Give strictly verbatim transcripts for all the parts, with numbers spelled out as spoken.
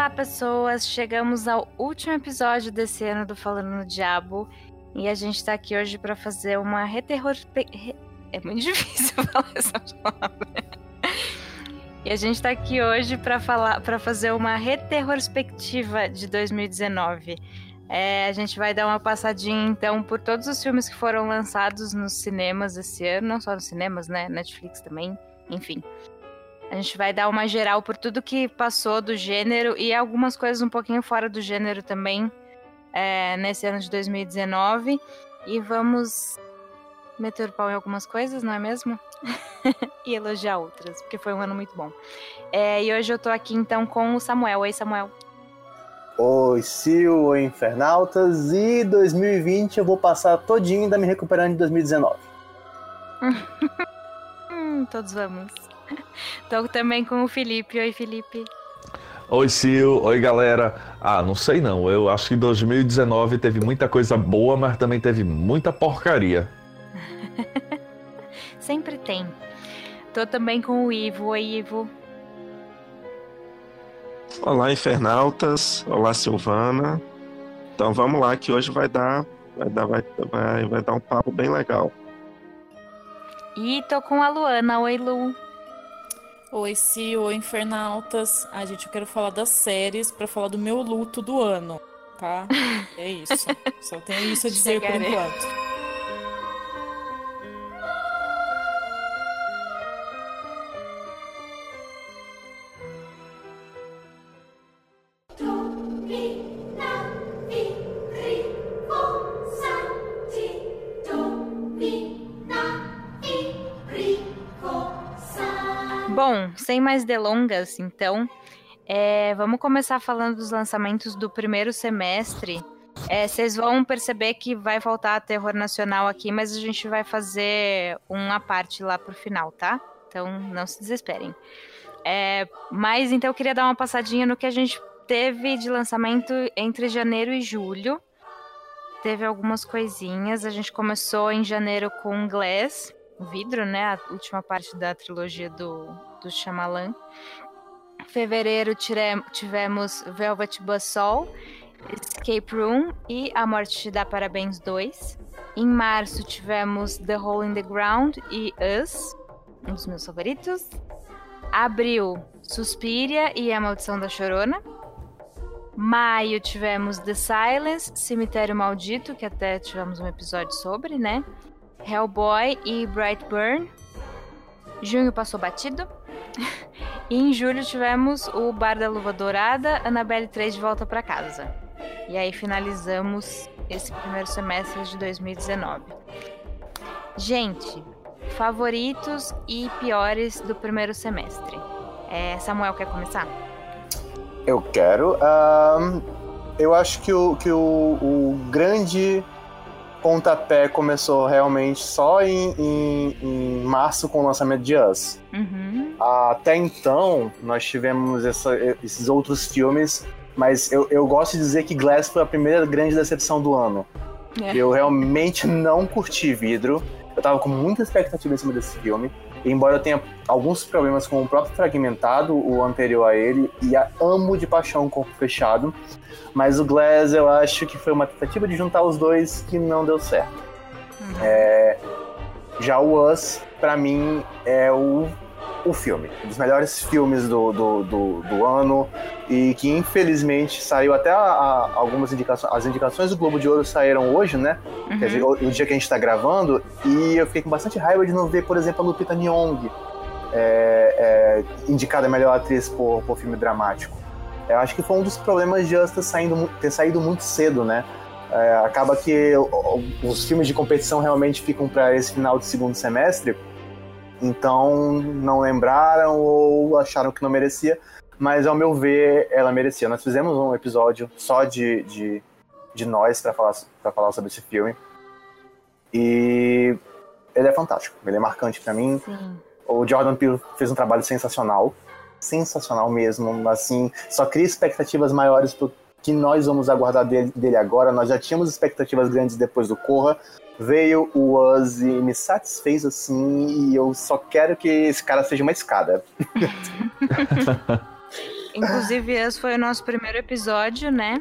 Olá, pessoas! Chegamos ao último episódio desse ano do Falando no Diabo e a gente tá aqui hoje pra fazer uma reterror... Re... É muito difícil falar essa palavra. E a gente tá aqui hoje pra, falar... pra fazer uma reterrorspectiva de dois mil e dezenove. É, a gente vai dar uma passadinha, então, por todos os filmes que foram lançados nos cinemas esse ano, não só nos cinemas, né? Netflix também, enfim. A gente vai dar uma geral por tudo que passou do gênero e algumas coisas um pouquinho fora do gênero também é, nesse ano de dois mil e dezenove. E vamos meter o pau em algumas coisas, não é mesmo? E elogiar outras, porque foi um ano muito bom. É, e hoje eu tô aqui então com o Samuel. Oi, Samuel. Oi, Sil, oi, Infernautas. E dois mil e vinte eu vou passar todinho ainda me recuperando de dois mil e dezenove. hum, todos vamos. Tô também com o Felipe. Oi, Felipe. Oi, Sil. Oi, galera. Ah, não sei não. Eu acho que dois mil e dezenove teve muita coisa boa, mas também teve muita porcaria. Sempre tem. Tô também com o Ivo. Oi, Ivo. Olá, Infernautas. Olá, Silvana. Então vamos lá, que hoje vai dar, vai dar, vai, vai, vai dar um papo bem legal. E tô com a Luana. Oi, Lu. Oi, Sil, oi, Infernautas. Ah, gente, eu quero falar das séries pra falar do meu luto do ano, tá? É isso. Só tenho isso a dizer por enquanto. Bom, sem mais delongas, então, é, vamos começar falando dos lançamentos do primeiro semestre. É, vocês vão perceber que vai faltar terror nacional aqui, mas a gente vai fazer uma parte lá pro final, tá? Então, não se desesperem. É, mas, então, eu queria dar uma passadinha no que a gente teve de lançamento entre janeiro e julho. Teve algumas coisinhas. A gente começou em janeiro com Glass, o vidro, né? A última parte da trilogia do, do Shyamalan. Em fevereiro tire, tivemos Velvet Buzzsaw, Escape Room e A Morte Te Dá Parabéns dois. Em março tivemos The Hole in the Ground e Us, um dos meus favoritos. Abril, Suspiria e A Maldição da Chorona. Maio tivemos The Silence, Cemitério Maldito, que até tivemos um episódio sobre, né? Hellboy e Brightburn. Junho passou batido. E em julho tivemos o Bar da Luva Dourada, Annabelle três de Volta pra Casa. E aí finalizamos esse primeiro semestre de dois mil e dezenove. Gente, favoritos e piores do primeiro semestre. É, Samuel, quer começar? Eu quero. Um, eu acho que o, que o, o grande pontapé começou realmente só em, em, em março com o lançamento de Us. Uhum. Até então, nós tivemos essa, esses outros filmes, mas eu, eu gosto de dizer que Glass foi a primeira grande decepção do ano. É. Eu realmente não curti Vidro. Eu tava com muita expectativa em cima desse filme. Embora eu tenha alguns problemas com o próprio Fragmentado, o anterior a ele, e a amo de paixão o Corpo Fechado, mas o Glass eu acho que foi uma tentativa de juntar os dois que não deu certo. Uhum. É, já o Us, pra mim, é o, o filme, um dos melhores filmes do, do, do, do ano, e que infelizmente saiu até a, a, algumas indicações, as indicações do Globo de Ouro saíram hoje, né? Uhum. Quer dizer, o, o dia que a gente tá gravando, e eu fiquei com bastante raiva de não ver, por exemplo, a Lupita Nyong'o é, é, indicada a melhor atriz por, por filme dramático. Eu acho que foi um dos problemas de Us ter, saindo, ter saído muito cedo, né? É, acaba que os filmes de competição realmente ficam para esse final de segundo semestre, então não lembraram ou acharam que não merecia, mas ao meu ver ela merecia. Nós fizemos um episódio só de, de, de nós para falar, para falar sobre esse filme, e ele é fantástico, ele é marcante para mim. Sim. O Jordan Peele fez um trabalho sensacional, sensacional mesmo, assim, só cria expectativas maiores pro que nós vamos aguardar dele, dele agora. Nós já tínhamos expectativas grandes depois do Corra, veio o Us e me satisfez assim, e eu só quero que esse cara seja uma escada. Inclusive, esse foi o nosso primeiro episódio, né?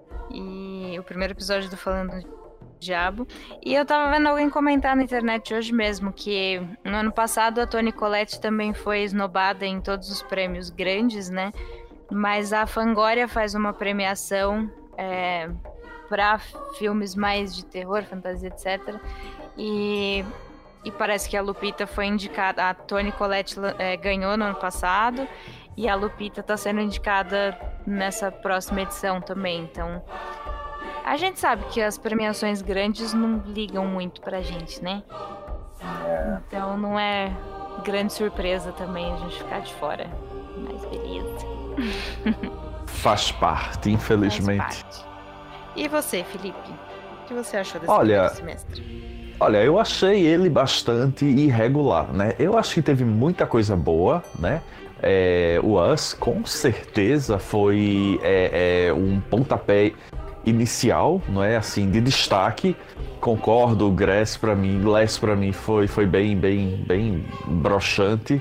E o primeiro episódio do Falando do Diabo. E eu tava vendo alguém comentar na internet hoje mesmo que no ano passado a Toni Collette também foi esnobada em todos os prêmios grandes, né? Mas a Fangoria faz uma premiação é, para filmes mais de terror, fantasia, etcétera. E, e parece que a Lupita foi indicada, a Toni Collette é, ganhou no ano passado. E a Lupita tá sendo indicada nessa próxima edição também. Então, a gente sabe que as premiações grandes não ligam muito pra gente, né? É. Então, não é grande surpresa também a gente ficar de fora. Mas beleza. Faz parte, infelizmente. Faz parte. E você, Felipe? O que você achou desse Olha, semestre? Olha, eu achei ele bastante irregular, né? Eu acho que teve muita coisa boa, né? É, o Us, com certeza, foi é, é, um pontapé inicial, não é? Assim, de destaque. Concordo, Glass para mim, Glass para mim foi, foi bem, bem, bem broxante.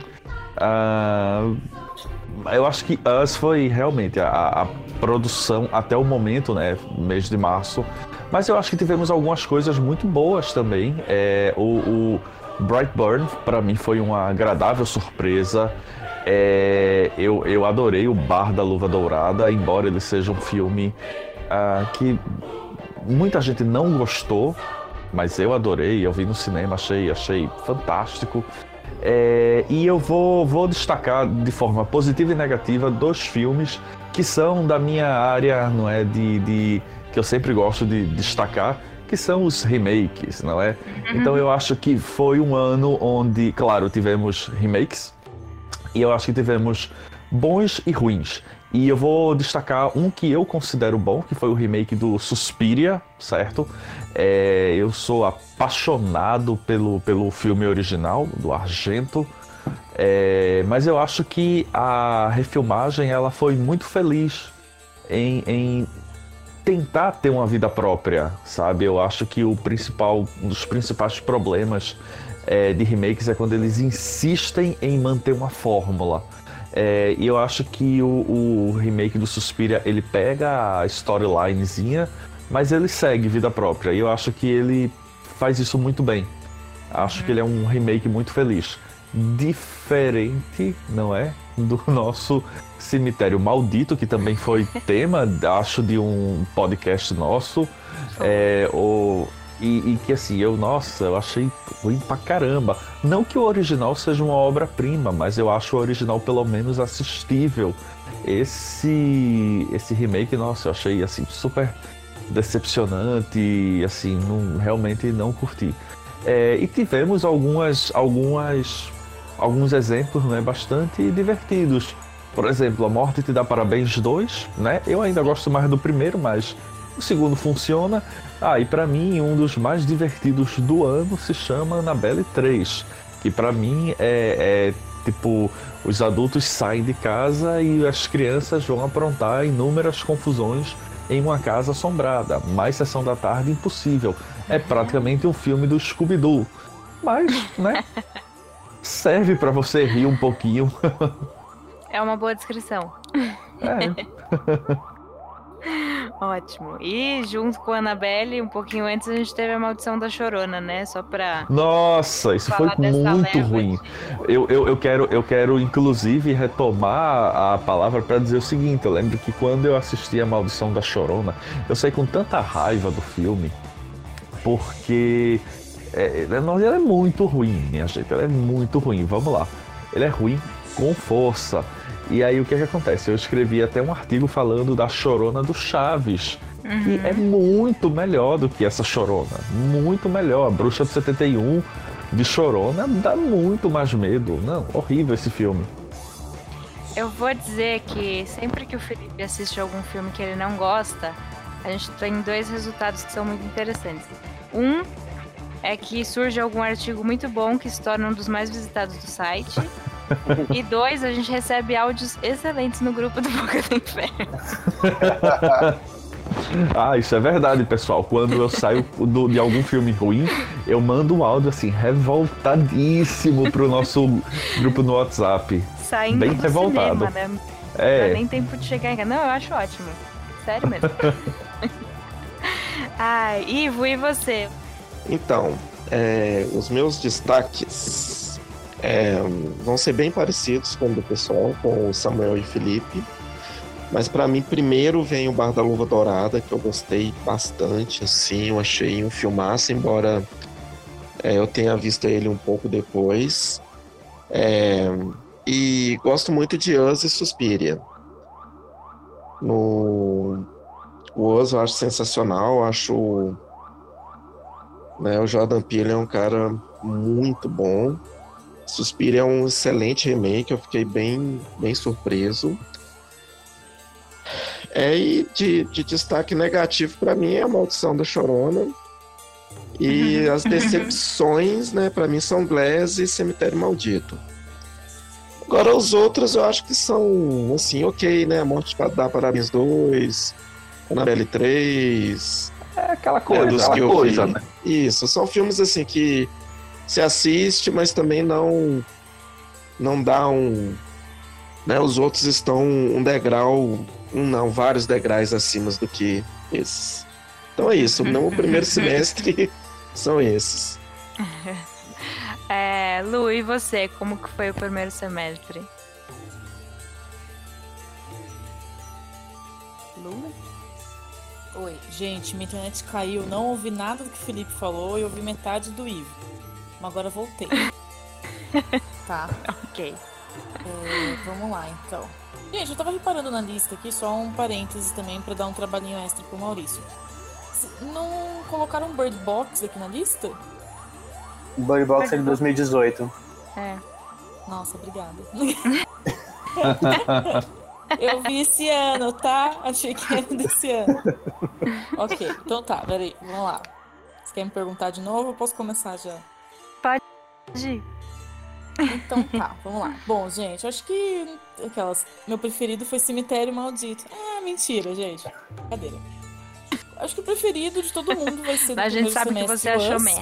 Uh, eu acho que Us foi realmente a, a produção até o momento, né? Mês de março. Mas eu acho que tivemos algumas coisas muito boas também. É, o, o Brightburn, para mim, foi uma agradável surpresa. É, eu, eu adorei o Bar da Luva Dourada, embora ele seja um filme uh, que muita gente não gostou, mas eu adorei, eu vi no cinema, achei, achei fantástico. É, e eu vou, vou destacar de forma positiva e negativa dois filmes que são da minha área, não é, de, de que eu sempre gosto de destacar, que são os remakes, não é? Uhum. Então eu acho que foi um ano onde, claro, tivemos remakes, e eu acho que tivemos bons e ruins. E eu vou destacar um que eu considero bom, que foi o remake do Suspiria, certo? É, eu sou apaixonado pelo, pelo filme original, do Argento. É, mas eu acho que a refilmagem ela foi muito feliz em, em tentar ter uma vida própria, sabe? Eu acho que o principal, um dos principais problemas É, de remakes é quando eles insistem em manter uma fórmula. É, e eu acho que o, o remake do Suspiria, ele pega a storylinezinha, mas ele segue vida própria. E eu acho que ele faz isso muito bem. Acho que ele é um remake muito feliz. Diferente, não é? Do nosso Cemitério Maldito, que também foi tema, acho, de um podcast nosso. É, o... E, e que assim, eu, nossa, eu achei ruim pra caramba. Não que o original seja uma obra-prima, mas eu acho o original pelo menos assistível. Esse, esse remake, nossa, eu achei assim, super decepcionante e assim, não, realmente não curti. É, e tivemos algumas, algumas, alguns exemplos, né, bastante divertidos. Por exemplo, A Morte Te Dá Parabéns dois, né? Eu ainda gosto mais do primeiro, mas o segundo funciona. Ah, e pra mim, um dos mais divertidos do ano se chama Annabelle três, que pra mim é, é tipo, os adultos saem de casa e as crianças vão aprontar inúmeras confusões em uma casa assombrada. Mais Sessão da Tarde impossível. É praticamente um filme do Scooby-Doo. Mas, né, serve pra você rir um pouquinho. É uma boa descrição. É. Ótimo. E junto com a Annabelle, um pouquinho antes, a gente teve a Maldição da Chorona, né? Só pra... Nossa, isso foi muito ruim. Eu, eu, eu, quero, eu quero, inclusive, retomar a palavra para dizer o seguinte. Eu lembro que quando eu assisti a Maldição da Chorona, eu saí com tanta raiva do filme, porque é, ele é muito ruim, minha gente. Ele é muito ruim. Vamos lá. Ele é ruim com força. E aí o que é que acontece? Eu escrevi até um artigo falando da Chorona do Chaves, uhum. que é muito melhor do que essa Chorona. Muito melhor. A Bruxa de setenta e um de Chorona dá muito mais medo. Não, horrível esse filme. Eu vou dizer que sempre que o Felipe assiste algum filme que ele não gosta, a gente tem dois resultados que são muito interessantes. Um é que surge algum artigo muito bom que se torna um dos mais visitados do site. E dois, a gente recebe áudios excelentes no grupo do Boca do Inferno. Ah, isso é verdade, pessoal. Quando eu saio do, de algum filme ruim, eu mando um áudio assim, revoltadíssimo pro nosso grupo no WhatsApp. Saindo bem do revoltado. cinema, né? É. Não dá nem tempo de chegar em casa. Não, eu acho ótimo. Sério mesmo. Ai, Ivo, e você? Então, é, os meus destaques é, vão ser bem parecidos com o do pessoal, com o Samuel e Felipe. Mas pra mim, primeiro vem o Bar da Luva Dourada, que eu gostei bastante, assim, eu achei um filmaço, embora é, eu tenha visto ele um pouco depois. É, e gosto muito de Us e Suspiria. No o Us eu acho sensacional, acho, né, o Jordan Peele é um cara muito bom. Suspiria é um excelente remake, eu fiquei bem, bem surpreso. É, e de, de destaque negativo pra mim é a Maldição da Chorona. E as decepções, né, pra mim são Glass e Cemitério Maldito. Agora os outros eu acho que são, assim, ok, né? A Morte dá Parabéns dois, Annabelle três. É aquela coisa, dos aquela que eu coisa, vi. né? Isso, são filmes assim que se assiste, mas também não não dá um, né? Os outros estão um degrau, um não, vários degraus acima do que esses. Então é isso, no primeiro semestre são esses. É, Lu, e você? Como que foi o primeiro semestre? Lu? Oi, gente, minha internet caiu, não ouvi nada do que o Felipe falou e ouvi metade do Ivo. Mas agora voltei. Tá. Ok. É, vamos lá, então. Gente, eu tava reparando na lista aqui, só um parênteses também pra dar um trabalhinho extra pro Maurício. Não colocaram Bird Box aqui na lista? O Bird Box é de dois mil e dezoito. É. Nossa, obrigada. Eu vi esse ano, tá? Achei que era desse ano. Ok, então tá, peraí, vamos lá. Você quer me perguntar de novo ou posso começar já? Pode ir. Então tá, vamos lá. Bom, gente, acho que aquelas. Meu preferido foi Cemitério Maldito. Ah, mentira, gente. Brincadeira. Acho que o preferido de todo mundo vai ser do A gente primeiro sabe que semestre você achou Us. meh.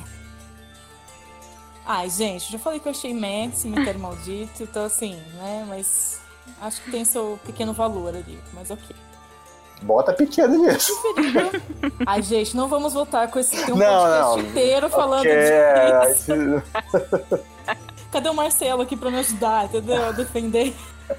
Ai, gente, já falei que eu achei meh, Cemitério Maldito, então assim, né? Mas acho que tem seu pequeno valor ali, mas ok. Bota pequeno nisso. Preferido. Ai, gente, não vamos voltar com esse tem um Não, podcast não. inteiro falando Okay, disso. Cadê o Marcelo aqui pra me ajudar, entendeu? A defender.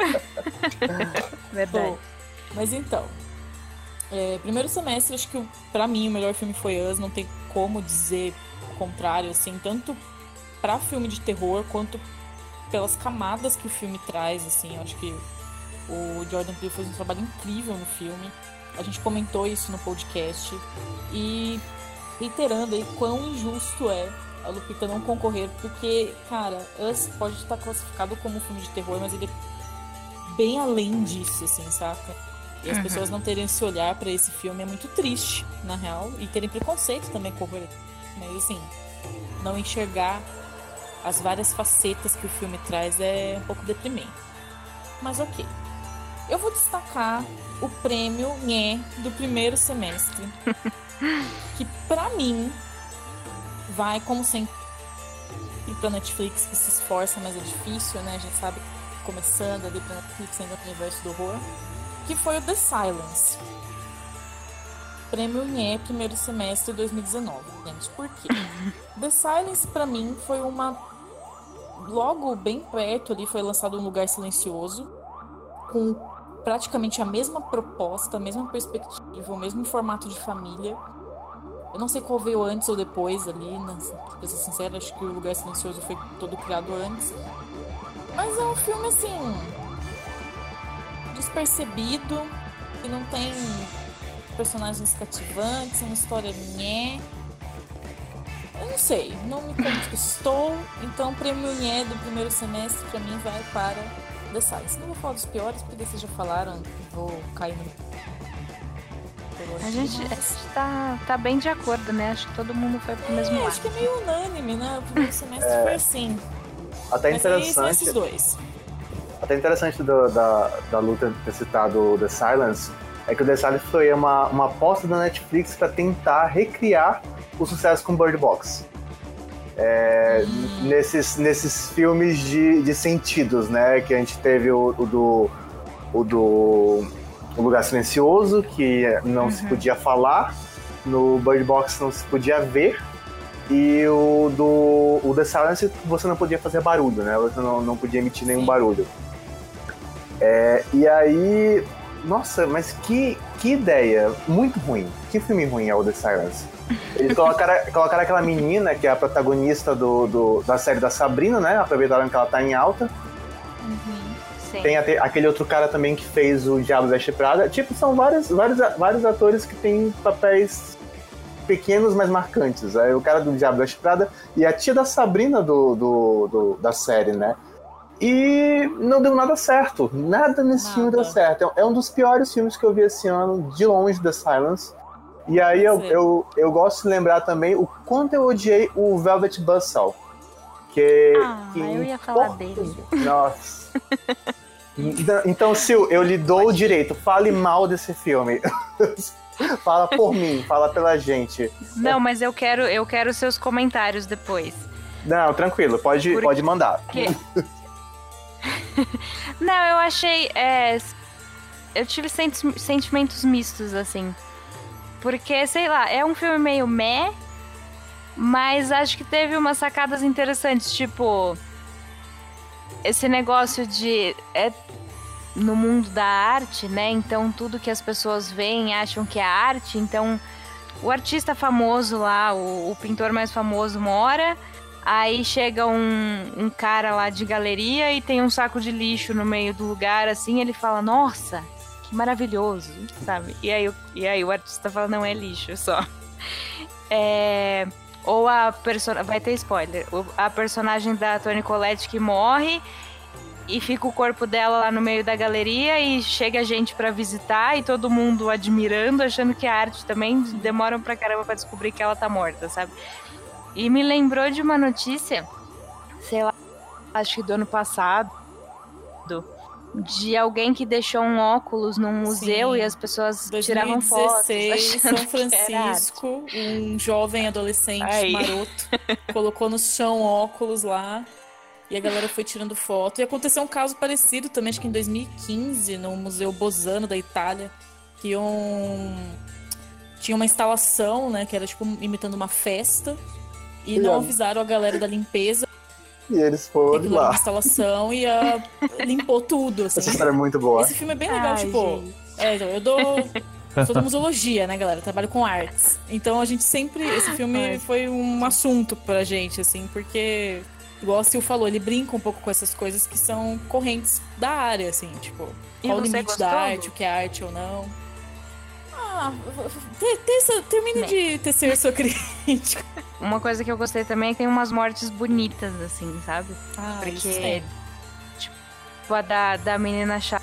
Verdade. Bom, mas então, é, primeiro semestre, acho que pra mim o melhor filme foi Us, não tem como dizer o contrário, assim, tanto pra filme de terror quanto pelas camadas que o filme traz, assim, eu acho que o Jordan Peele fez um trabalho incrível no filme, a gente comentou isso no podcast, e reiterando aí quão injusto é a Lupita não concorrer, porque, cara, Us pode estar classificado como um filme de terror, mas ele é bem além disso, assim, saca? E as Uhum. pessoas não terem esse olhar pra esse filme é muito triste, na real, e terem preconceito também com o horror. Mas, assim, não enxergar as várias facetas que o filme traz é um pouco deprimente. Mas ok. Eu vou destacar o prêmio Nhé do primeiro semestre, que pra mim vai, como sempre, pra Netflix, que se esforça, mas é difícil, né? A gente sabe, começando ali pra Netflix, ainda no universo do horror, que foi o The Silence. Prêmio Nhé, primeiro semestre de dois mil e dezenove. Gente, por quê? The Silence, pra mim, foi uma... Logo, bem perto ali, foi lançado Um Lugar Silencioso, com praticamente a mesma proposta, a mesma perspectiva, o mesmo formato de família. Eu não sei qual veio antes ou depois ali, né? Pra ser sincera, acho que O Lugar Silencioso foi todo criado antes. Mas é um filme, assim, despercebido, que não tem personagens cativantes, uma história nhé. Eu não sei, não me conquistou, então o prêmio Nhé do primeiro semestre pra mim vai para The Silence. Não vou falar dos piores, porque vocês já falaram, vou cair no... A gente, a gente tá, tá bem de acordo, né? Acho que todo mundo foi pro mesmo É, lado. acho que é meio unânime, né? O primeiro semestre foi assim. Até Mas aí são interessante. esses dois. Até interessante do, da, da luta ter citado The Silence é que o The Silence foi uma, uma aposta da Netflix para tentar recriar o sucesso com Bird Box. É, Hum. nesses, nesses filmes de, de sentidos, né? Que a gente teve o, o do o do O Lugar Silencioso, que não uhum. se podia falar, no Bird Box não se podia ver, e o do o The Silence você não podia fazer barulho, né? Você não, não podia emitir nenhum barulho. É, e aí, nossa, mas que, que ideia muito ruim. Que filme ruim é o The Silence. Eles colocaram, colocaram aquela menina que é a protagonista do, do, da série da Sabrina, né? Aproveitaram que ela tá em alta. Uhum, tem até, aquele outro cara também que fez o Diabo Veste Prada. Tipo, são vários, vários, vários atores que têm papéis pequenos, mas marcantes. Aí o cara do Diabo Veste Prada e a tia da Sabrina do, do, do, da série, né? E não deu nada certo. Nada nesse nada. filme deu certo. É um dos piores filmes que eu vi esse ano, de longe, The Silence. E aí eu, eu, eu gosto de lembrar também o quanto eu odiei o Velvet Buzzsaw. Que, ah, que eu ia falar porra, dele. Nossa. Então, Sil, eu lhe dou o direito. Fale mal desse filme. Fala por mim, fala pela gente. Não, mas eu quero, eu quero seus comentários depois. Não, tranquilo, pode, Por... pode mandar. Não, eu achei... É... Eu tive senti- sentimentos mistos, assim. Porque, sei lá, é um filme meio meh, mas acho que teve umas sacadas interessantes, tipo... Esse negócio de... É no mundo da arte, né? Então, tudo que as pessoas veem acham que é arte. Então, o artista famoso lá, o, o pintor mais famoso mora... Aí chega um, um cara lá de galeria e tem um saco de lixo no meio do lugar, assim, ele fala, nossa, que maravilhoso, sabe? E aí, e aí o artista fala, não, é lixo só. É, ou a personagem, vai ter spoiler, a personagem da Toni Collette que morre e fica o corpo dela lá no meio da galeria e chega gente pra visitar e todo mundo admirando, achando que é arte também, demoram pra caramba pra descobrir que ela tá morta, sabe? E me lembrou de uma notícia, sei lá, acho que do ano passado, de alguém que deixou um óculos num museu. Sim. E as pessoas tiravam fotos. dois mil e dezesseis, São Francisco, um jovem adolescente Aí. maroto colocou no chão óculos lá e a galera foi tirando foto. E aconteceu um caso parecido também, acho que em dois mil e quinze, no Museu Bosano da Itália, que um... tinha uma instalação, né, que era tipo imitando uma festa. E não avisaram a galera da limpeza. E eles foram lá. Uma instalação e a... limpou tudo, assim. Essa história é muito boa. Esse filme é bem legal, Ai, tipo... É, então, eu dou... Eu sou da museologia, né, galera? Eu trabalho com artes. Então a gente sempre... Esse filme Ai. foi um assunto pra gente, assim, porque... Igual a Sil falou, ele brinca um pouco com essas coisas que são correntes da área, assim, tipo... E qual o limite gostou? da arte, o que é arte ou não. Ah, te, te, termine Bem. de tecer sua crítica. Uma coisa que eu gostei também é que tem umas mortes bonitas, assim, sabe? Ah, Porque, isso é. tipo, a da, da menina chata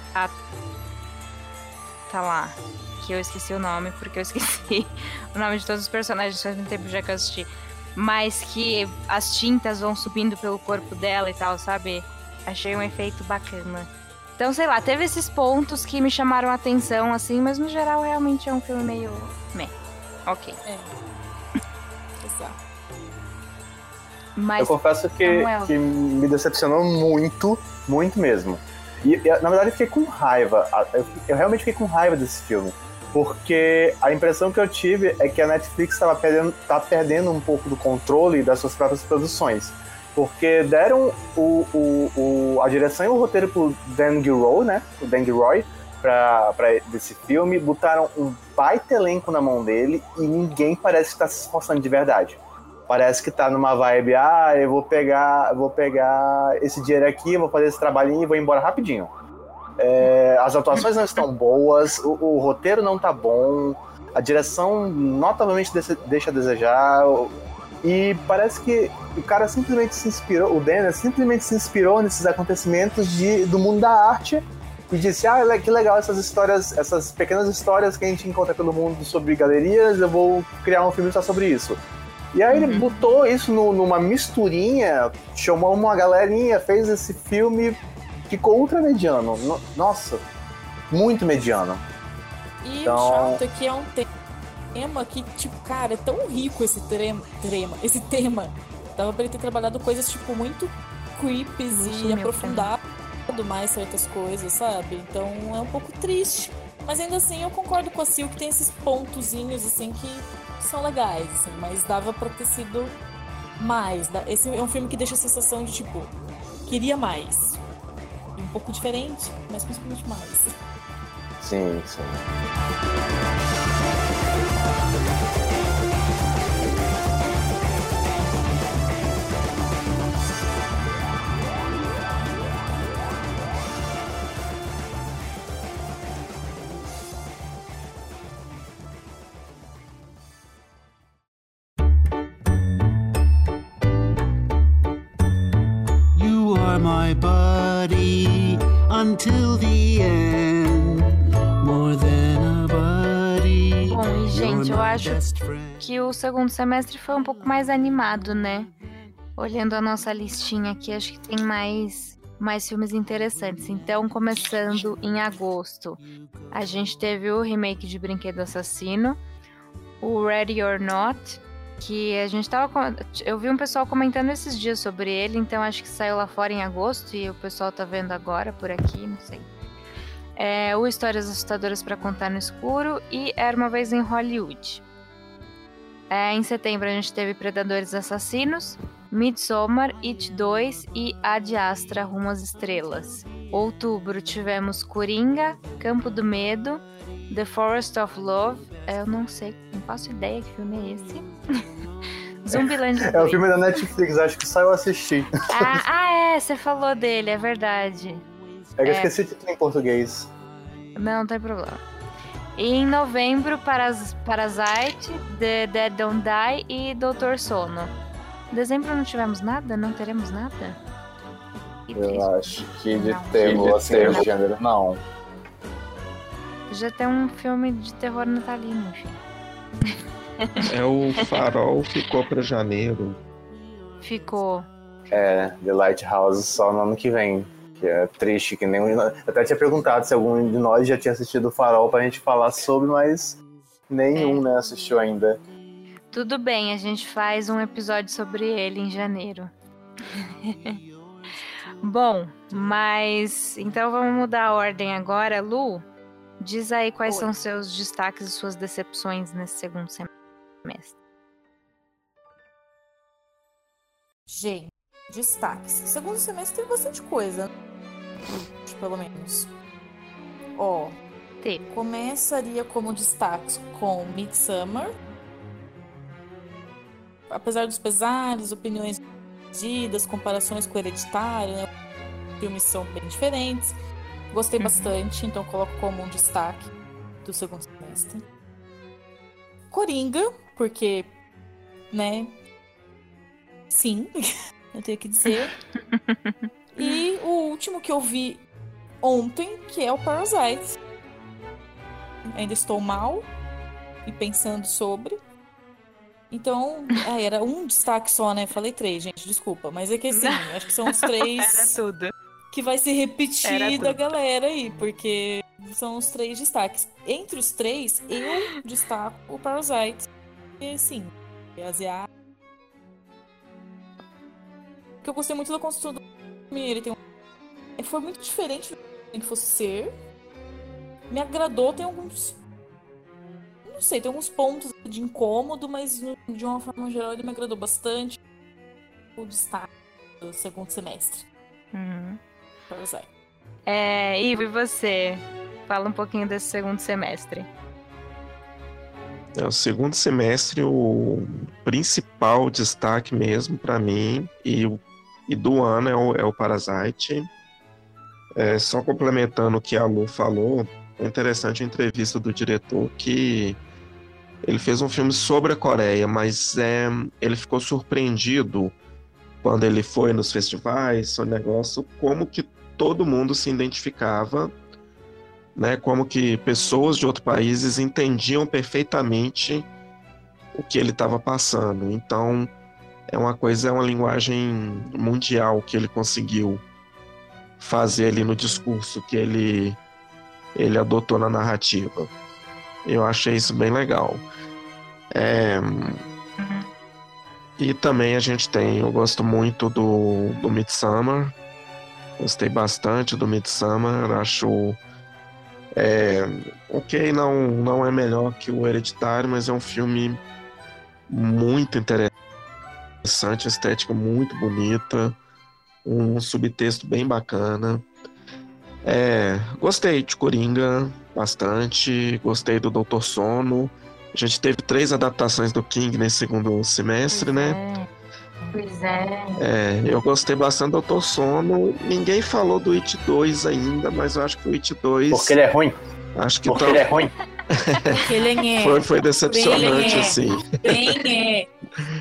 tá lá, que eu esqueci o nome, porque eu esqueci o nome de todos os personagens, faz muito tempo já que eu assisti. Mas que as tintas vão subindo pelo corpo dela e tal, sabe? Achei um efeito bacana. Então, sei lá, teve esses pontos que me chamaram a atenção, assim, mas no geral realmente é um filme meio... meh. Ok. É. Exato. Mas, eu confesso que, que me decepcionou muito, muito mesmo. E, e, na verdade, eu fiquei com raiva. Eu, eu realmente fiquei com raiva desse filme. Porque a impressão que eu tive é que a Netflix estava perdendo, tá perdendo um pouco do controle das suas próprias produções. Porque deram o, o, o, a direção e o roteiro pro Dan Gilroy, né? O Dan Gilroy, pra, pra desse filme. Botaram um baita elenco na mão dele e ninguém parece que tá se esforçando de verdade. Parece que tá numa vibe, ah, eu vou pegar, vou pegar esse dinheiro aqui, vou fazer esse trabalhinho e vou embora rapidinho. É, as atuações não estão boas, o, o roteiro não tá bom, a direção notavelmente deixa a desejar... E parece que o cara simplesmente se inspirou, o Dennis simplesmente se inspirou nesses acontecimentos de, do mundo da arte e disse, ah, que legal essas histórias, essas pequenas histórias que a gente encontra pelo mundo sobre galerias, eu vou criar um filme só sobre isso. E aí uhum. ele botou isso no, numa misturinha, chamou uma galerinha, fez esse filme, ficou ultra mediano. No, nossa, muito mediano. E então... o chato é que é um tempo. tema que, tipo, cara, é tão rico esse trema, trema, esse tema. Dava pra ele ter trabalhado coisas, tipo, muito creepies e aprofundadas mais certas coisas, sabe? Então é um pouco triste. Mas ainda assim eu concordo com a Sil que tem esses pontozinhos assim que são legais, assim, mas dava pra ter sido mais. Esse é um filme que deixa a sensação de tipo, queria mais. Um pouco diferente, mas principalmente mais. Sim, sim. My buddy until the end, more than a buddy. Bom, e gente, eu acho que o segundo semestre foi um pouco mais animado, né? Olhando a nossa listinha aqui, acho que tem mais, mais filmes interessantes. Então, começando em agosto, a gente teve o remake de Brinquedo Assassino, o Ready or Not, que a gente tava... Eu vi um pessoal comentando esses dias sobre ele, então acho que saiu lá fora em agosto e o pessoal tá vendo agora por aqui, não sei. É, o Histórias Assustadoras pra Contar no Escuro e Era Uma Vez em Hollywood. É, em setembro a gente teve Predadores Assassinos, Midsommar, It dois e Ad Astra Rumo às Estrelas. Outubro tivemos Coringa, Campo do Medo, The Forest of Love. Eu não sei, não faço ideia que filme é esse. Zumbiland dois. É o filme da Netflix, acho que só eu assisti. Ah, ah, é, você falou dele, é verdade. É que eu É. esqueci de ter em português. Não, não tem problema. E em novembro, Paras- Parasite, The Dead Don't Die e Doutor Sono. Em dezembro não tivemos nada? Não teremos nada? Que triste. Eu acho que de Não. terror, De assim, terror. de gênero, não. Já tem um filme de terror natalino, enfim. É, o Farol ficou pra janeiro. Ficou. É, The Lighthouse só no ano que vem. Que é triste, que nem... Eu até tinha perguntado se algum de nós já tinha assistido o Farol pra gente falar sobre, mas nenhum, É. né, assistiu ainda. Tudo bem, a gente faz um episódio sobre ele em janeiro. Bom, mas... Então vamos mudar a ordem agora. Lu, diz aí quais Oi. são seus destaques e suas decepções nesse segundo semestre. Gente, destaques. Segundo semestre tem bastante coisa, né? Pelo menos. Ó, Teve. começaria como destaques com Midsommar. Apesar dos pesares, opiniões divididas, comparações com Hereditário, né? Os filmes são bem diferentes. Gostei Uhum. bastante, então coloco como um destaque do segundo semestre. Coringa, porque, né? Sim, eu tenho que dizer. E o último que eu vi ontem, que é o Parasite. Ainda estou mal e pensando sobre. Então, ah, era um destaque só, né? Falei três, gente, desculpa. Mas é que assim, acho que são os três tudo. que vai se Era repetir da tudo. galera aí, porque são os três destaques. Entre os três, eu destaco o Parasite. E sim, é asiático. Porque eu gostei muito da construção do filme. Ele tem um... Ele foi muito diferente do que ele fosse ser. Me agradou, tem alguns. Não sei, tem alguns pontos de incômodo, mas no- de uma forma geral ele me agradou bastante. O destaque do segundo semestre. Uhum. Parasite. É, Ivo, e você? Fala um pouquinho desse segundo semestre. É, o segundo semestre, o principal destaque mesmo para mim e, o- e do ano é o, é o Parasite. É, só complementando o que a Lu falou, é interessante a entrevista do diretor que ele fez um filme sobre a Coreia, mas é, ele ficou surpreendido quando ele foi nos festivais, o negócio, como que todo mundo se identificava, né, como que pessoas de outros países entendiam perfeitamente o que ele estava passando. Então, é uma coisa, é uma linguagem mundial que ele conseguiu fazer ali no discurso que ele, ele adotou na narrativa. Eu achei isso bem legal. É, e também a gente tem, eu gosto muito do, do Midsommar. Gostei bastante do Midsommar, acho... É, ok, não, não é melhor que o Hereditário, mas é um filme muito interessante, estética muito bonita, um subtexto bem bacana. É, gostei de Coringa bastante, gostei do Doutor Sono. A gente teve três adaptações do King nesse segundo semestre, Pois né? é. Pois é. É, eu gostei bastante do Doutor Sono. Ninguém falou do It dois ainda, mas eu acho que o It dois... Porque ele é ruim. Acho que Porque tá- ele é ruim. Porque ele é. foi, foi decepcionante, Bem é. assim. Bem é.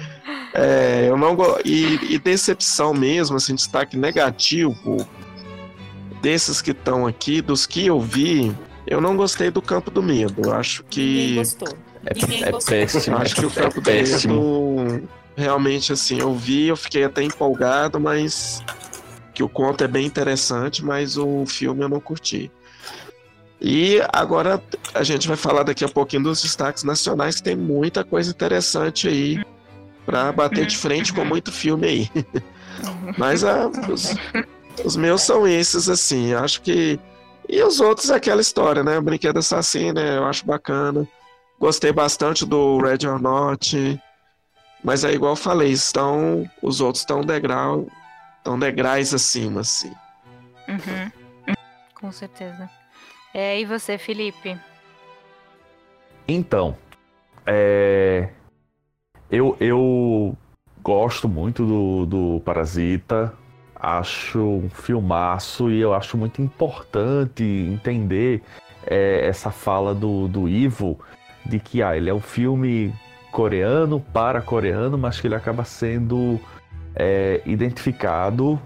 É, eu não go... e, e decepção mesmo, assim, destaque negativo desses que estão aqui, dos que eu vi, eu não gostei do Campo do Medo. Eu acho Ninguém que gostou. É, Ninguém é gostou. péssimo. eu acho que o é Campo do péssimo. Medo realmente, assim, eu vi, eu fiquei até empolgado, mas que o conto é bem interessante, mas o filme eu não curti. E agora a gente vai falar daqui a pouquinho dos destaques nacionais, que tem muita coisa interessante aí pra bater de frente com muito filme aí. Mas ah, os, os meus são esses, assim, acho que... E os outros é aquela história, né? O Brinquedo Assassino, né? Eu acho bacana. Gostei bastante do Red or Not. Mas é igual eu falei, estão, os outros estão degrau, estão degraus acima, assim. Uhum. Com certeza. É, e você, Felipe? Então, é, eu, eu gosto muito do, do Parasita, acho um filmaço e eu acho muito importante entender é, essa fala do, do Ivo de que ah, ele é um filme coreano para coreano, mas que ele acaba sendo é, identificado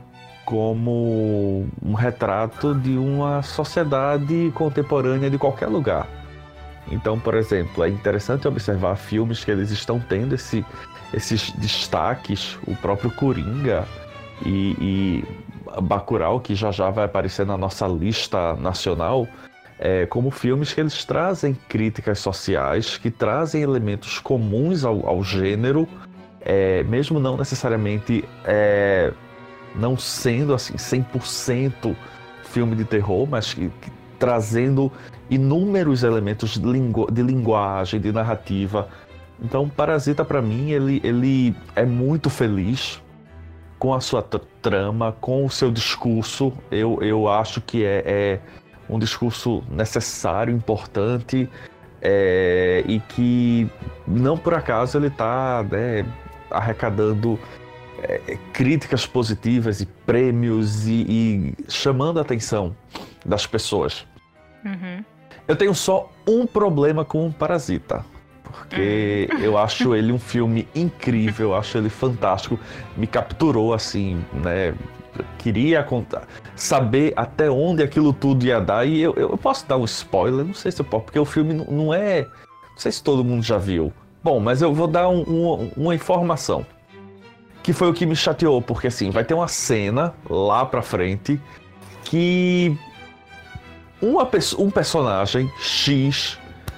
como um retrato de uma sociedade contemporânea de qualquer lugar. Então, por exemplo, é interessante observar filmes que eles estão tendo esse, esses destaques, o próprio Coringa e, e Bacurau, que já já vai aparecer na nossa lista nacional, é, como filmes que eles trazem críticas sociais, que trazem elementos comuns ao, ao gênero, é, mesmo não necessariamente é, não sendo assim cem por cento filme de terror, mas que, que trazendo inúmeros elementos de, lingu de linguagem, de narrativa. Então, Parasita, para mim, ele, ele é muito feliz com a sua trama, com o seu discurso. Eu, eu acho que é, é um discurso necessário, importante, é, e que não por acaso ele está, né, arrecadando é, críticas positivas e prêmios e, e chamando a atenção das pessoas. Uhum. Eu tenho só um problema com o Parasita, porque eu acho ele um filme incrível, eu acho ele fantástico, me capturou assim, né? Queria contar, saber até onde aquilo tudo ia dar, e eu, eu posso dar um spoiler, não sei se eu posso, porque o filme não é, não sei se todo mundo já viu. Bom, mas eu vou dar um, um, uma informação, que foi o que me chateou, porque assim, vai ter uma cena lá pra frente que uma, um personagem X,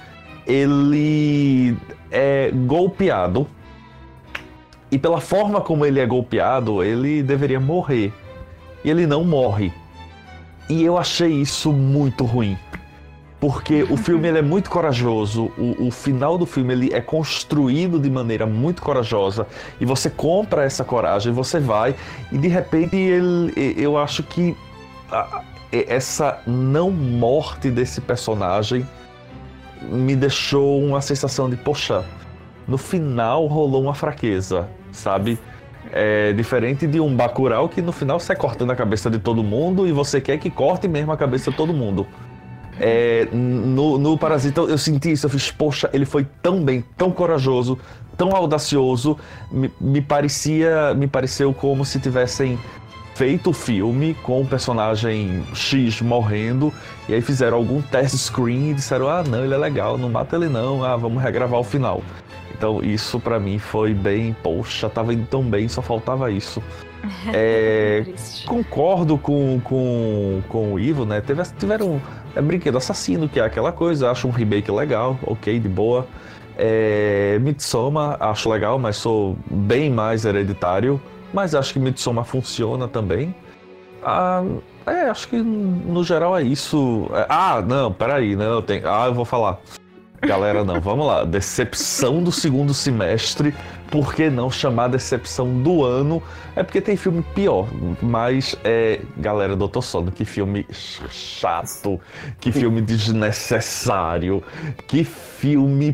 ele é golpeado, e pela forma como ele é golpeado, ele deveria morrer. E ele não morre. E eu achei isso muito ruim. Porque o filme ele é muito corajoso, o, o final do filme ele é construído de maneira muito corajosa, e você compra essa coragem, você vai, e de repente ele, eu acho que a, essa não morte desse personagem me deixou uma sensação de, poxa, no final rolou uma fraqueza, sabe? É diferente de um Bacurau que no final sai cortando a cabeça de todo mundo e você quer que corte mesmo a cabeça de todo mundo. É, no, no Parasita eu senti isso, eu fiz, poxa, ele foi tão bem, tão corajoso, tão audacioso, me, me parecia, me pareceu como se tivessem feito o filme com o personagem X morrendo, e aí fizeram algum test screen e disseram, ah não, ele é legal, não mata ele não, ah, vamos regravar o final. Então isso pra mim foi bem, poxa, tava indo tão bem, só faltava isso. É, concordo com, com, com o Ivo, né? Teve, tiveram é, Brinquedo Assassino, que é aquela coisa, acho um remake legal, ok, de boa. É, Midsommar, acho legal, mas sou bem mais Hereditário, mas acho que Midsommar funciona também. Ah, é, acho que no geral é isso. Ah, não, peraí, não, tem... Ah, eu vou falar. Galera, não, vamos lá. Decepção do segundo semestre. Por que não chamar decepção do ano? É porque tem filme pior. Mas, é... galera, doutor Sono, que filme chato. Que filme desnecessário. Que filme...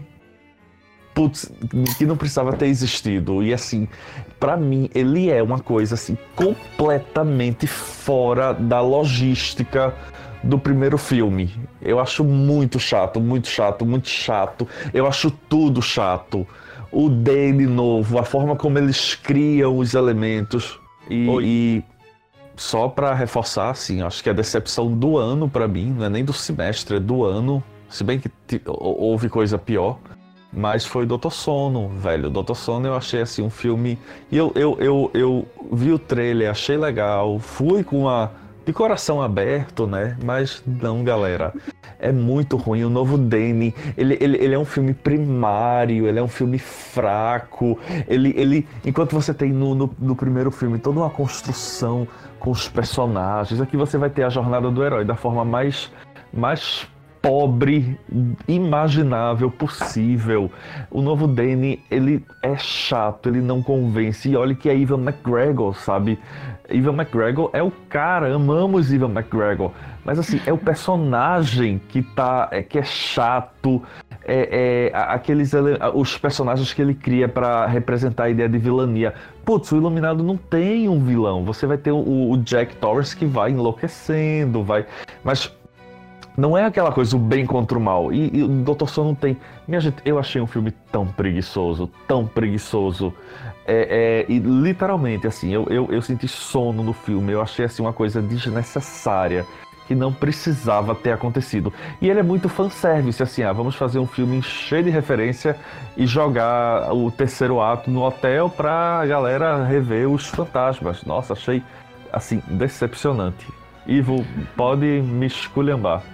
Putz, que não precisava ter existido. E assim, pra mim, ele é uma coisa assim, completamente fora da logística do primeiro filme. Eu acho muito chato, muito chato, muito chato. Eu acho tudo chato. O Danny novo, a forma como eles criam os elementos. E, e só pra reforçar, assim, acho que a decepção do ano pra mim, não é nem do semestre, é do ano. Se bem que t- houve coisa pior. Mas foi doutor Sono, velho. doutor Sono eu achei assim um filme... E eu, eu, eu, eu vi o trailer, achei legal. Fui com a... de coração aberto, né? Mas não, galera. É muito ruim. O novo Danny, ele, ele, ele é um filme primário, ele é um filme fraco. Ele, ele, enquanto você tem no, no, no primeiro filme toda uma construção com os personagens, aqui você vai ter a jornada do herói da forma mais... mais pobre, imaginável, possível. O novo Danny, ele é chato, ele não convence. E olha que é Ewan McGregor, sabe? Ewan McGregor é o cara, amamos Ewan McGregor. Mas assim, é o personagem que tá, é, que é chato, é, é aqueles, os personagens que ele cria pra representar a ideia de vilania. Putz, o Iluminado não tem um vilão. Você vai ter o, o Jack Torrance que vai enlouquecendo, vai... Mas não é aquela coisa, o bem contra o mal. E, e o doutor Sono não tem. Minha gente, eu achei um filme tão preguiçoso, tão preguiçoso. É, é, e literalmente, assim, eu, eu, eu senti sono no filme. Eu achei assim uma coisa desnecessária, que não precisava ter acontecido. E ele é muito fanservice, assim, ah, vamos fazer um filme cheio de referência e jogar o terceiro ato no hotel pra galera rever os fantasmas. Nossa, achei, assim, decepcionante. Ivo, pode me esculhambar.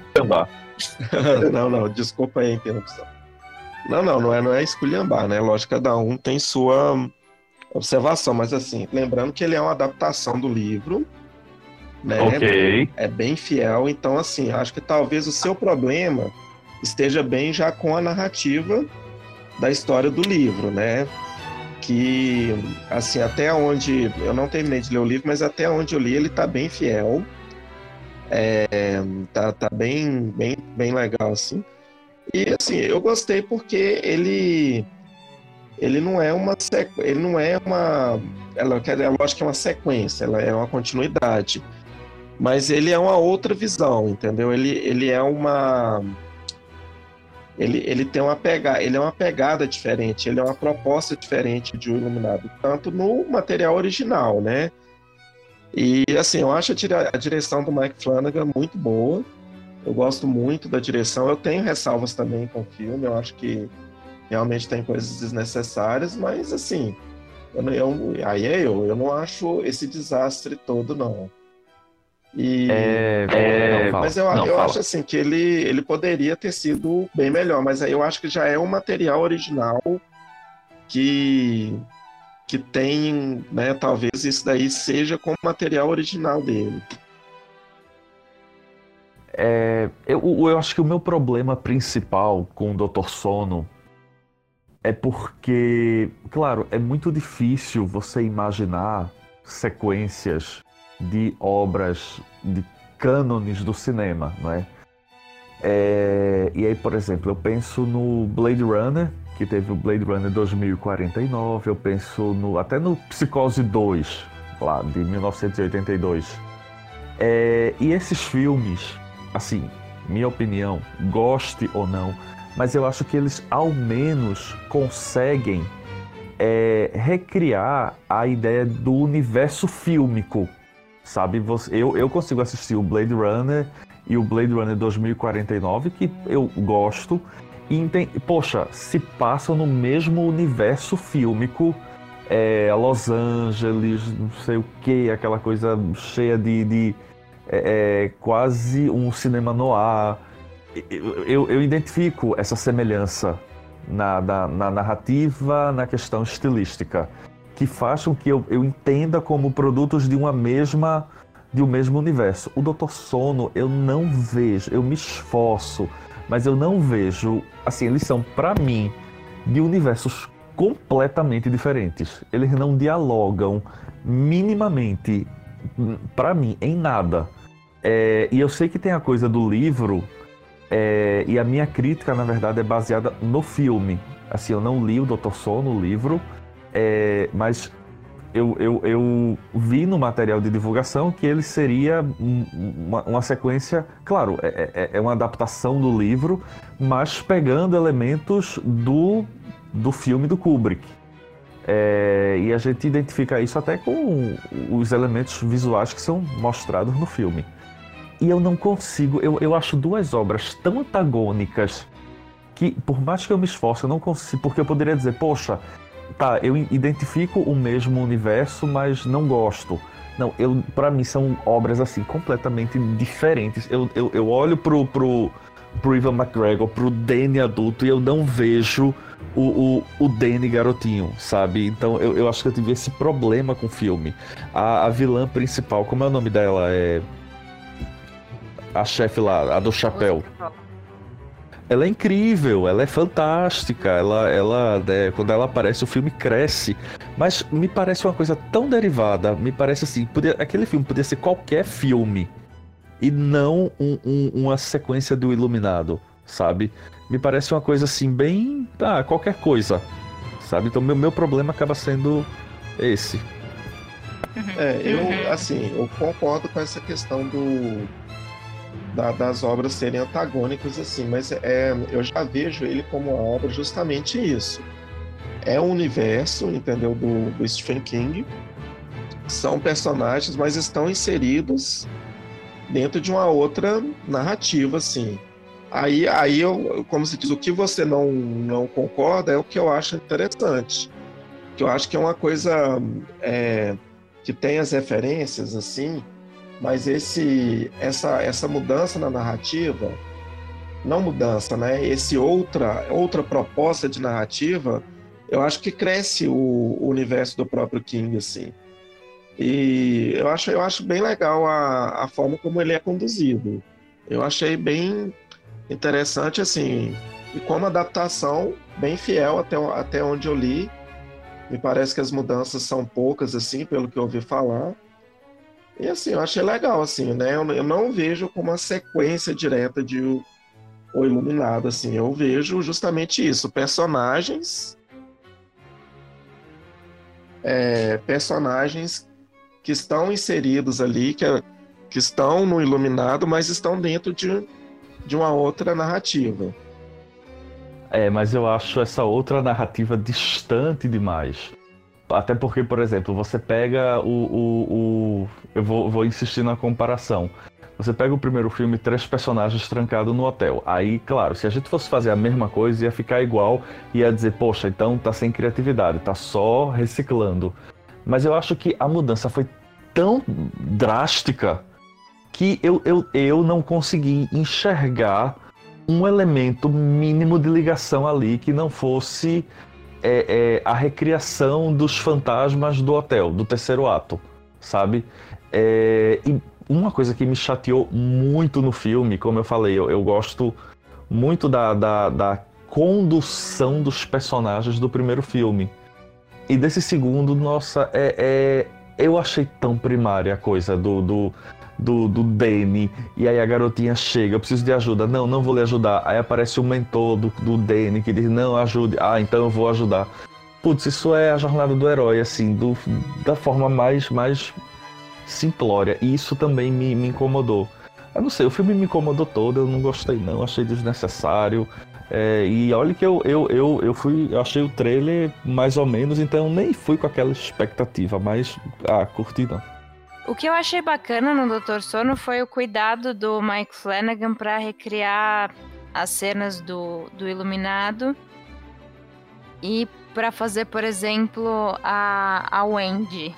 Não, não, desculpa aí a interrupção. Não, não, não é, não é esculhambar, né? Lógico, cada um tem sua observação, mas assim, lembrando que ele é uma adaptação do livro, né? Ok. É bem fiel, então assim, acho que talvez o seu problema esteja bem já com a narrativa da história do livro, né? Que, assim, até onde... Eu não terminei de ler o livro, mas até onde eu li, ele tá bem fiel. É, tá, tá bem, bem, bem legal, assim. E, assim, eu gostei porque ele... Ele não é uma... Sequ... Ele não é uma... Ela, é lógico que é uma sequência, ela é uma continuidade. Mas ele é uma outra visão, entendeu? Ele, ele é uma... Ele, ele tem uma pegada, ele é uma pegada diferente, ele é uma proposta diferente de O Iluminado, tanto no material original, né? E assim, eu acho a, dire, a direção do Mike Flanagan muito boa. Eu gosto muito da direção. Eu tenho ressalvas também com o filme. Eu acho que realmente tem coisas desnecessárias, mas assim, eu, eu, aí é eu. Eu não acho esse desastre todo, não. E, É, é, não, fala. Mas eu, não, eu fala. acho assim que ele, ele poderia ter sido bem melhor, mas aí eu acho que já é um material original que, que tem, né, talvez isso daí seja como material original dele. É, eu, eu acho que o meu problema principal com o doutor Sono é porque, claro, é muito difícil você imaginar sequências de obras, de cânones do cinema, não é? É, e aí, por exemplo, eu penso no Blade Runner, que teve o Blade Runner dois mil e quarenta e nove, eu penso no, até no Psicose dois, lá, de mil novecentos e oitenta e dois. É, e esses filmes, assim, minha opinião, goste ou não, mas eu acho que eles ao menos conseguem é, recriar a ideia do universo fílmico. Sabe, eu, eu consigo assistir o Blade Runner e o Blade Runner dois mil e quarenta e nove, que eu gosto, e tem, poxa, se passam no mesmo universo fílmico, é, Los Angeles, não sei o que, aquela coisa cheia de, de é, é, quase um cinema noir. Eu, eu, eu identifico essa semelhança na, na, na narrativa, na questão estilística, que faz com que eu, eu entenda como produtos de uma mesma de um mesmo universo. O doutor Sono, eu não vejo, eu me esforço, mas eu não vejo, assim, eles são, pra mim, de universos completamente diferentes. Eles não dialogam minimamente, pra mim, em nada. É, e eu sei que tem a coisa do livro, é, e a minha crítica, na verdade, é baseada no filme. Assim, eu não li o doutor Sono, o livro, é, mas eu, eu, eu vi no material de divulgação que ele seria uma, uma sequência, claro, é, é, é uma adaptação do livro, mas pegando elementos do, do filme do Kubrick. É, e a gente identifica isso até com os elementos visuais que são mostrados no filme. E eu não consigo, eu, eu acho duas obras tão antagônicas que, por mais que eu me esforce, eu não consigo, porque eu poderia dizer, poxa, tá, eu identifico o mesmo universo, mas não gosto. Não, eu, pra mim são obras assim, completamente diferentes. Eu, eu, eu olho pro, pro, pro Ewan McGregor, pro Danny adulto, e eu não vejo o, o, o Danny garotinho, sabe? Então eu, eu acho que eu tive esse problema com o filme. A, a vilã principal, como é o nome dela? É... A chefe lá, a do chapéu. Ela é incrível, ela é fantástica, ela, ela, né, quando ela aparece o filme cresce, mas me parece uma coisa tão derivada, me parece assim, podia, aquele filme podia ser qualquer filme e não um, um, uma sequência do Iluminado, sabe? Me parece uma coisa assim, bem, ah, qualquer coisa, sabe? Então meu, meu problema acaba sendo esse. É, eu, assim, eu concordo com essa questão do... Da, das obras serem antagônicas, assim, mas é, eu já vejo ele como uma obra justamente isso. É um universo, entendeu, do, do Stephen King, são personagens, mas estão inseridos dentro de uma outra narrativa, assim. Aí, aí eu, como se diz, o que você não, não concorda é o que eu acho interessante, que eu acho que é uma coisa é, que tem as referências, assim, mas esse, essa, essa mudança na narrativa, não mudança, né? Esse outra, outra proposta de narrativa, eu acho que cresce o, o universo do próprio King, assim. E eu acho, eu acho bem legal a, a forma como ele é conduzido. Eu achei bem interessante, assim, e como adaptação, bem fiel até, até onde eu li. Me parece que as mudanças são poucas, assim, pelo que eu ouvi falar. E assim, eu achei legal, assim, né? Eu, eu não vejo como uma sequência direta de O, o Iluminado, assim. Eu vejo justamente isso, personagens... É, personagens que estão inseridos ali, que, que estão no Iluminado, mas estão dentro de, de uma outra narrativa. É, mas eu acho essa outra narrativa distante demais. Até porque, por exemplo, você pega o... o, o... Eu vou, vou insistir na comparação. Você pega o primeiro filme, três personagens trancados no hotel. Aí, claro, se a gente fosse fazer a mesma coisa, ia ficar igual. Ia dizer, poxa, então tá sem criatividade, tá só reciclando. Mas eu acho que a mudança foi tão drástica que eu, eu, eu não consegui enxergar um elemento mínimo de ligação ali que não fosse... É, é a recriação dos fantasmas do hotel, do terceiro ato, sabe? É, e uma coisa que me chateou muito no filme, como eu falei, eu, eu gosto muito da, da, da condução dos personagens do primeiro filme. E desse segundo, nossa, é, é, eu achei tão primária a coisa do... do Do, do Danny, e aí a garotinha chega, eu preciso de ajuda, não, não vou lhe ajudar, aí aparece o mentor do, do Danny que diz, não, ajude, ah, então eu vou ajudar. Putz, isso é a jornada do herói, assim, do, da forma mais, mais simplória, e isso também me, me incomodou. Eu não sei, o filme me incomodou todo, eu não gostei não, achei desnecessário, é, e olha que eu, eu, eu, eu fui, eu achei o trailer mais ou menos, então nem fui com aquela expectativa, mas, ah, curti não. O que eu achei bacana no doutor Sono foi o cuidado do Mike Flanagan para recriar as cenas do, do Iluminado e para fazer, por exemplo, a, a Wendy,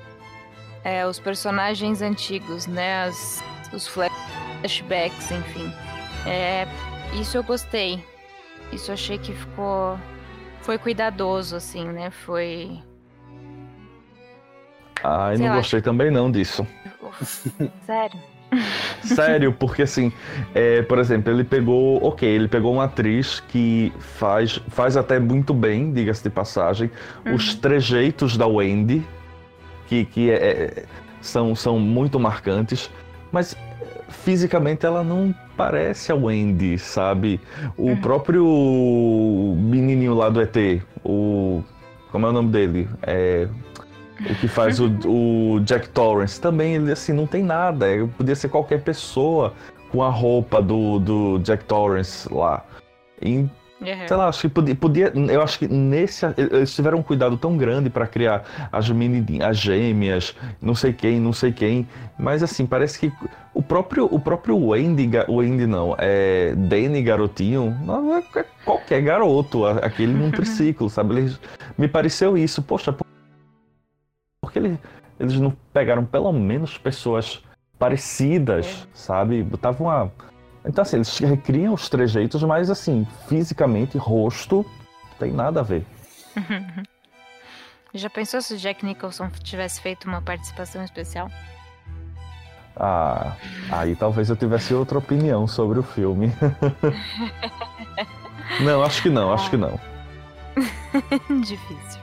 é, os personagens antigos, né, as, os flashbacks, enfim. É, isso eu gostei. Isso eu achei que ficou... Foi cuidadoso, assim, né, foi... Ah, eu não lá, gostei também não disso. Sério? Sério, porque assim, é, por exemplo, ele pegou, ok, ele pegou uma atriz que faz, faz até muito bem, diga-se de passagem, uhum. os trejeitos da Wendy, que, que é, é, são, são muito marcantes, mas fisicamente ela não parece a Wendy, sabe? O uhum. próprio menininho lá do E T, o... como é o nome dele? É... O que faz o, o Jack Torrance, também ele assim, não tem nada. Podia ser qualquer pessoa com a roupa do, do Jack Torrance lá. E, uhum. sei lá, acho que podia, podia. Eu acho que nesse. Eles tiveram um cuidado tão grande para criar as menininhas, as gêmeas, não sei quem, não sei quem. Mas assim, parece que o próprio, o próprio Wendy, o Wendy não, é Danny Garotinho, não é qualquer garoto, aquele num triciclo, sabe? Ele, me pareceu isso, poxa. Porque eles, eles não pegaram pelo menos pessoas parecidas, é. sabe? Botavam uma... Então assim, eles recriam os trejeitos, mas assim, fisicamente, rosto, não tem nada a ver. Já pensou se o Jack Nicholson tivesse feito uma participação especial? Ah, aí talvez eu tivesse outra opinião sobre o filme. Não, acho que não, acho que não. Difícil.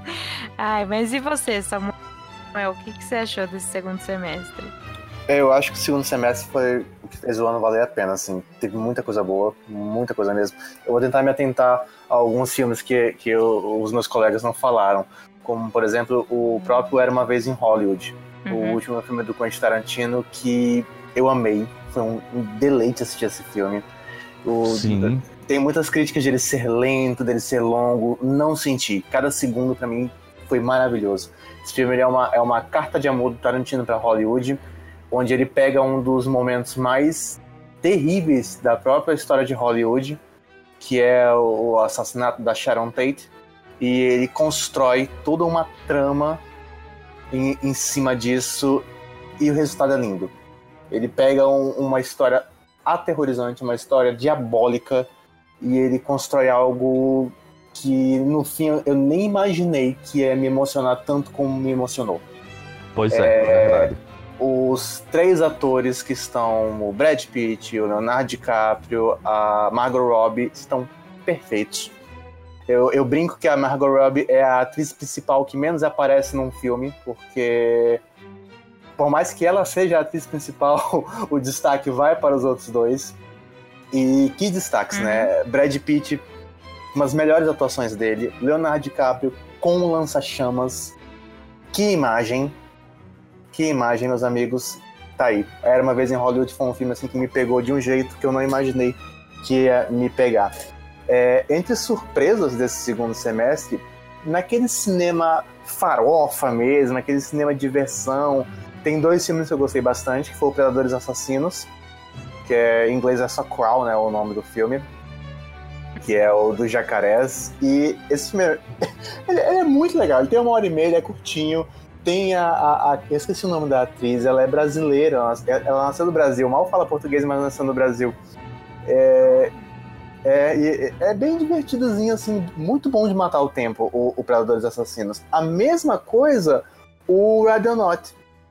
Ai, mas e você, Samuel? O que, que você achou desse segundo semestre? Eu acho que o segundo semestre foi o que fez o ano valer a pena, assim. Teve muita coisa boa, muita coisa mesmo. Eu vou tentar me atentar a alguns filmes que, que eu, os meus colegas não falaram. Como, por exemplo, o próprio Era Uma Vez em Hollywood. Uhum. O último filme do Quentin Tarantino que eu amei. Foi um, um deleite assistir esse filme. O, Sim. Tem muitas críticas de ele ser lento, dele ser longo. Não senti. Cada segundo, pra mim, foi maravilhoso. Esse filme é uma, é uma carta de amor do Tarantino para Hollywood, onde ele pega um dos momentos mais terríveis da própria história de Hollywood, que é o assassinato da Sharon Tate, e ele constrói toda uma trama em, em cima disso, e o resultado é lindo. Ele pega um, uma história aterrorizante, uma história diabólica, e ele constrói algo que no fim eu nem imaginei que ia me emocionar tanto como me emocionou. Pois é, é, é verdade. Os três atores que estão, o Brad Pitt, o Leonardo DiCaprio, a Margot Robbie, estão perfeitos. Eu, eu brinco que a Margot Robbie é a atriz principal que menos aparece num filme, porque por mais que ela seja a atriz principal, o destaque vai para os outros dois. E que destaques, uhum. né? Brad Pitt, umas melhores atuações dele. Leonardo DiCaprio com o lança-chamas. Que imagem. Que imagem, meus amigos. Tá aí. Era Uma Vez em Hollywood foi um filme assim, que me pegou de um jeito que eu não imaginei que ia me pegar. É, entre surpresas desse segundo semestre, naquele cinema farofa mesmo, naquele cinema de diversão, tem dois filmes que eu gostei bastante, que foi o Predadores Assassinos, que é, em inglês é só Crow, né, o nome do filme, que é o dos jacarés. E esse filme é, ele, ele é muito legal, ele tem uma hora e meia, ele é curtinho. Tem a, a, a... Eu esqueci o nome da atriz, ela é brasileira, ela, ela nasceu no Brasil, mal fala português, mas nasceu no Brasil. É, é, é bem divertidozinho, assim, muito bom de matar o tempo, o, o Predadores Assassinos. A mesma coisa, o Radionaut,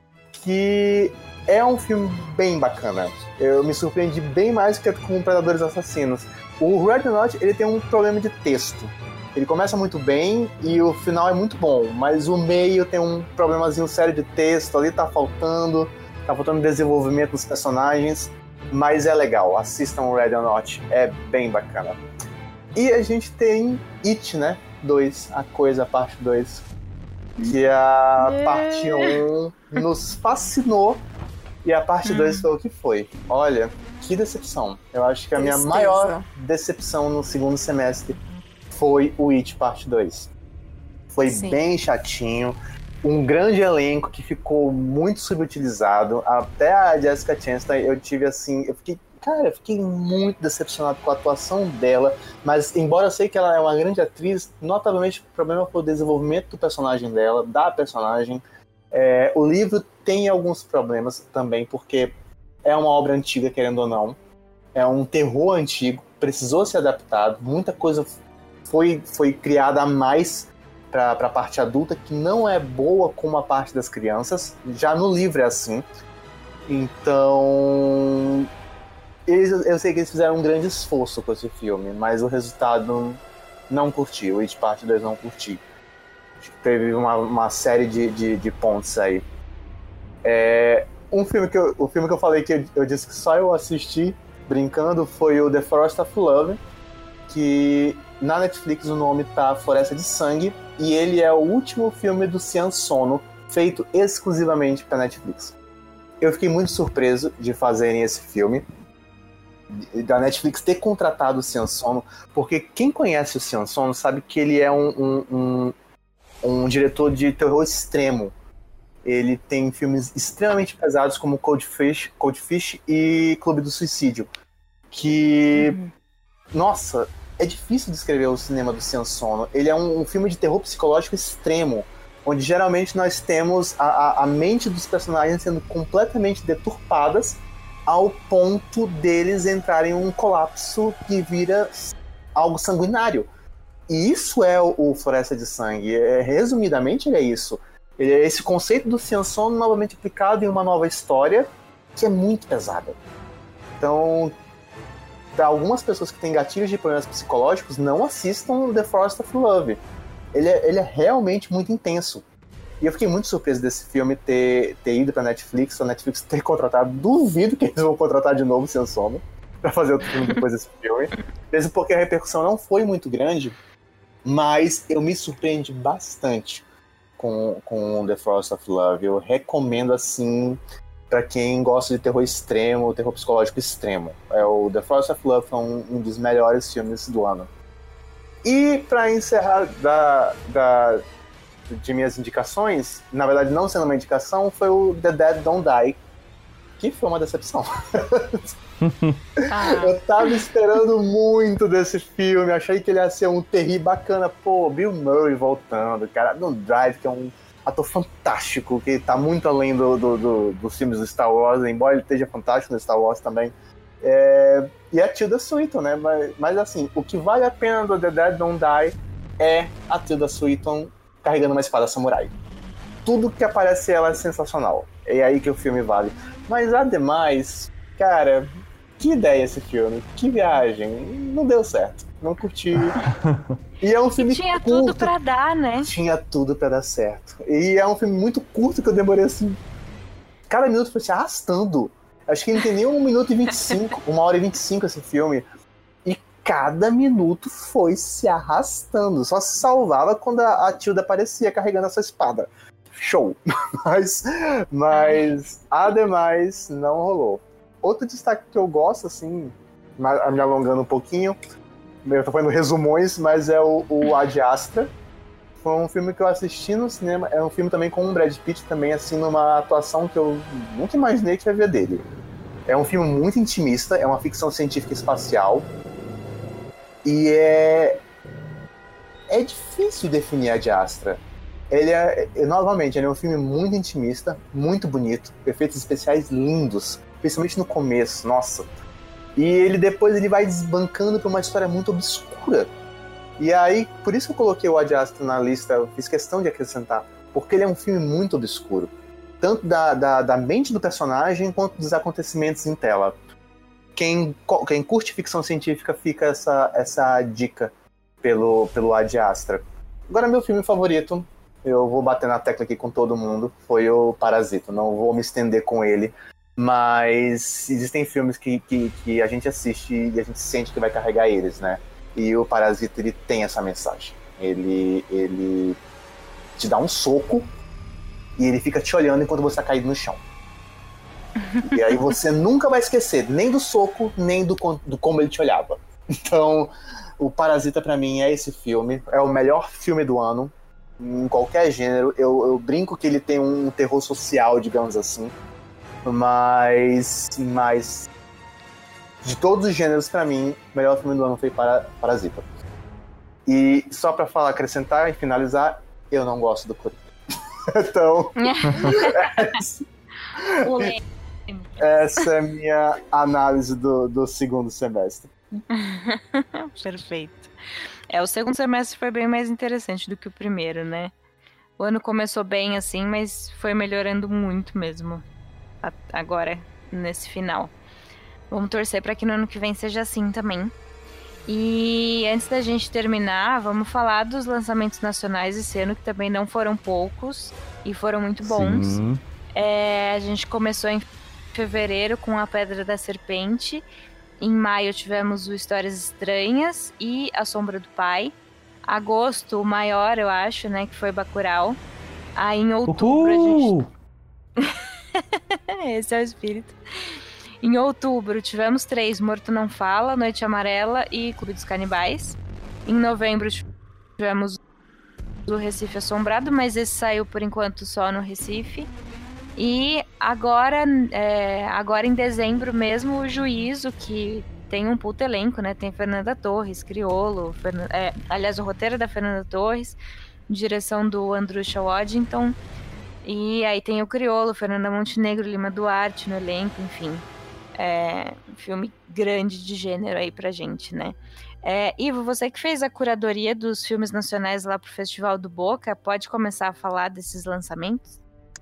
que é um filme bem bacana. Eu me surpreendi bem mais do que com Predadores Assassinos. O Radionaut, ele tem um problema de texto. Ele começa muito bem e o final é muito bom, mas o meio tem um problemazinho sério de texto, ali tá faltando, tá faltando desenvolvimento dos personagens, mas é legal, assistam o Radionaut, é bem bacana. E a gente tem It, né, dois, a coisa, a parte dois, que a yeah. parte um nos fascinou e a parte dois hum. foi o que foi. Olha, que decepção. Eu acho que a minha Tristeza. maior decepção no segundo semestre foi o It Parte dois. Foi Sim. bem chatinho, um grande elenco que ficou muito subutilizado. Até a Jessica Chastain, eu tive assim, eu fiquei, cara, eu fiquei muito decepcionado com a atuação dela, mas embora eu sei que ela é uma grande atriz, notavelmente o problema foi o desenvolvimento do personagem dela, da personagem. É, o livro tem alguns problemas também, porque é uma obra antiga, querendo ou não, é um terror antigo, precisou ser adaptado, muita coisa Foi, foi criada a mais para a parte adulta, que não é boa como a parte das crianças. Já no livro é assim. Então, eles, eu sei que eles fizeram um grande esforço com esse filme, mas o resultado não curti. O It Parte dois não curti. Acho que teve uma, uma série de, de, de pontos aí. É, um filme que eu, o filme que eu falei que eu, eu disse que só eu assisti brincando foi o The Forest of Love, que na Netflix o nome tá Floresta de Sangue, e ele é o último filme do Sion Sono feito exclusivamente para Netflix. Eu fiquei muito surpreso de fazerem esse filme, da Netflix ter contratado o Sion Sono, porque quem conhece o Sion Sono sabe que ele é um, um, um, um diretor de terror extremo. Ele tem filmes extremamente pesados como Cold Fish, Cold Fish e Clube do Suicídio, que, uhum. nossa, é difícil descrever o cinema do Sion Sono. Ele é um, um filme de terror psicológico extremo, onde geralmente nós temos a, a, a mente dos personagens sendo completamente deturpadas ao ponto deles entrarem em um colapso que vira algo sanguinário. E isso é o, o Floresta de Sangue. É, resumidamente, ele é isso. Ele é esse conceito do Sion Sono novamente aplicado em uma nova história que é muito pesada. Então, para algumas pessoas que têm gatilhos de problemas psicológicos, não assistam The Forest of Love. Ele é, ele é realmente muito intenso. E eu fiquei muito surpreso desse filme ter, ter ido pra Netflix, a Netflix ter contratado. Duvido que eles vão contratar de novo o Sion Sono pra fazer outro filme depois desse filme. Mesmo porque a repercussão não foi muito grande, mas eu me surpreendi bastante com, com The Forest of Love. Eu recomendo, assim, pra quem gosta de terror extremo, terror psicológico extremo. É, o The Forest of Love foi um, um dos melhores filmes do ano. E pra encerrar da, da, de minhas indicações, na verdade não sendo uma indicação, foi o The Dead Don't Die, que foi uma decepção. Ah. Eu tava esperando muito desse filme, achei que ele ia ser um terri bacana. Pô, Bill Murray voltando, cara, no Drive, que é um ator fantástico, que tá muito além do, do, do, dos filmes do Star Wars, embora ele esteja fantástico no Star Wars também. É, e a Tilda Swinton, né? Mas, mas assim, o que vale a pena do The Dead Don't Die é a Tilda Swinton carregando uma espada samurai. Tudo que aparece ela é sensacional. É aí que o filme vale. Mas ademais, cara, que ideia esse filme, que viagem. Não deu certo, não curti. E é um filme Tinha curto. tudo pra dar, né? Tinha tudo pra dar certo. E é um filme muito curto que eu demorei assim. Cada minuto foi se arrastando. Acho que não tem nem um minuto e vinte e cinco, uma hora e vinte e cinco esse filme. E cada minuto foi se arrastando. Só se salvava quando a, a Tilda aparecia carregando essa espada. Show! Mas, mas ademais, não rolou. Outro destaque que eu gosto, assim, me alongando um pouquinho, eu tô fazendo resumões, mas é o, o Ad Astra. Foi um filme que eu assisti no cinema. É um filme também com o Brad Pitt, também, assim, numa atuação que eu nunca imaginei que ia ver dele. É um filme muito intimista, é uma ficção científica espacial. E é... É difícil definir Ad Astra. Ele é, novamente, ele é um filme muito intimista, muito bonito, efeitos especiais lindos, principalmente no começo, nossa. E ele depois ele vai desbancando pra uma história muito obscura. E aí, por isso que eu coloquei o Ad Astra na lista, eu fiz questão de acrescentar, porque ele é um filme muito obscuro, tanto da, da, da mente do personagem quanto dos acontecimentos em tela. Quem, quem curte ficção científica fica essa, essa dica pelo, pelo Ad Astra. Agora, meu filme favorito, eu vou bater na tecla aqui com todo mundo, foi o Parasita. Não vou me estender com ele, mas existem filmes que, que, que a gente assiste e a gente sente que vai carregar eles, né? E o Parasita, ele tem essa mensagem. Ele, ele te dá um soco e ele fica te olhando enquanto você tá caído no chão. E aí você nunca vai esquecer nem do soco, nem do, do como ele te olhava. Então, o Parasita pra mim é esse filme. É o melhor filme do ano. Em qualquer gênero, eu, eu brinco que ele tem um terror social, digamos assim, mas, mas de todos os gêneros, pra mim, o melhor filme do ano foi para, Parasita. E só pra falar, acrescentar e finalizar, eu não gosto do Coringa. Então, essa, essa é a minha análise do, do segundo semestre. Perfeito. É, o segundo semestre foi bem mais interessante do que o primeiro, né? O ano começou bem assim, mas foi melhorando muito mesmo agora, nesse final. Vamos torcer para que no ano que vem seja assim também. E antes da gente terminar, vamos falar dos lançamentos nacionais esse ano, que também não foram poucos e foram muito bons. É, a gente começou em fevereiro com A Pedra da Serpente. Em maio tivemos o Histórias Estranhas e A Sombra do Pai. Agosto, o maior, eu acho, né, que foi Bacurau. Aí em outubro Uhul! a gente... Esse é o espírito. Em outubro tivemos três, Morto Não Fala, Noite Amarela e Clube dos Canibais. Em novembro tivemos o Recife Assombrado, mas esse saiu por enquanto só no Recife. E agora, é, agora em dezembro mesmo, o Juízo, que tem um puto elenco, né? Tem Fernanda Torres, Criolo, Fern... é, aliás, o roteiro é da Fernanda Torres, direção do Andrusha Waddington. E aí tem o Criolo, Fernanda Montenegro, Lima Duarte no elenco, enfim. É um filme grande de gênero aí pra gente, né? É, Ivo, você que fez a curadoria dos filmes nacionais lá pro Festival do Boca, pode começar a falar desses lançamentos?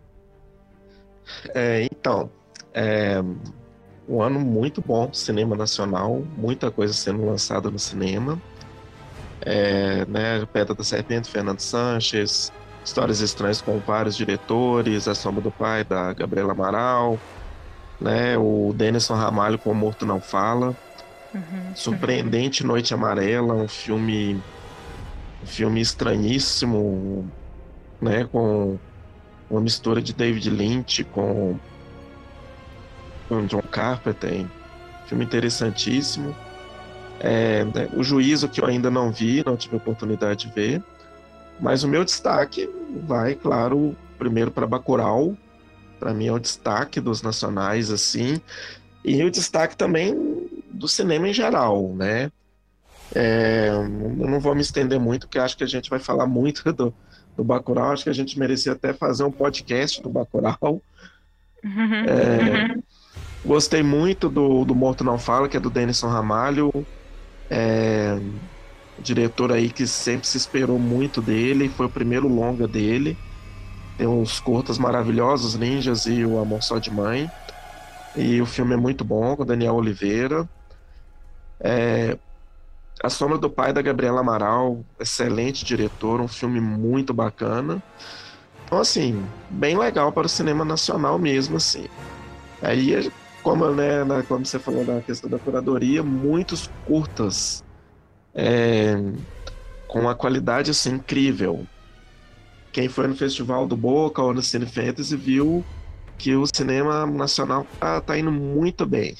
É, então, é um ano muito bom pro cinema nacional, muita coisa sendo lançada no cinema. É, né, Pedra da Serpente, Fernando Sanches, Histórias Estranhas com vários diretores, A Sombra do Pai, da Gabriela Amaral, né, o Denison Ramalho com Morto Não Fala, uhum, Surpreendente uhum. Noite Amarela, um filme um filme estranhíssimo, né, com uma mistura de David Lynch com, com John Carpenter, filme interessantíssimo. É, né, o Juízo, que eu ainda não vi, não tive a oportunidade de ver, mas o meu destaque vai, claro, primeiro para Bacurau. Para mim é o destaque dos nacionais, assim, e o destaque também do cinema em geral, né? É, eu não vou me estender muito, porque acho que a gente vai falar muito do, do Bacurau. Acho que a gente merecia até fazer um podcast do Bacurau. uhum, É, uhum. Gostei muito do, do Morto Não Fala, que é do Denison Ramalho, é, diretor aí que sempre se esperou muito dele, foi o primeiro longa dele. Tem uns curtas maravilhosos, Ninjas e O Amor Só de Mãe. E o filme é muito bom, com Daniel Oliveira. É, A Sombra do Pai, da Gabriela Amaral, excelente diretor, um filme muito bacana. Então, assim, bem legal para o cinema nacional mesmo, assim. Aí, como, né, como você falou da questão da curadoria, muitos curtas é, com uma qualidade, assim, incrível. Quem foi no Festival do Boca ou no Cine Fantasy viu que o cinema nacional tá, tá indo muito bem.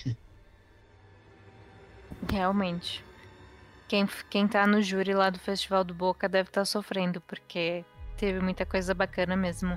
Realmente. Quem, quem tá no júri lá do Festival do Boca deve estar tá sofrendo, porque teve muita coisa bacana mesmo.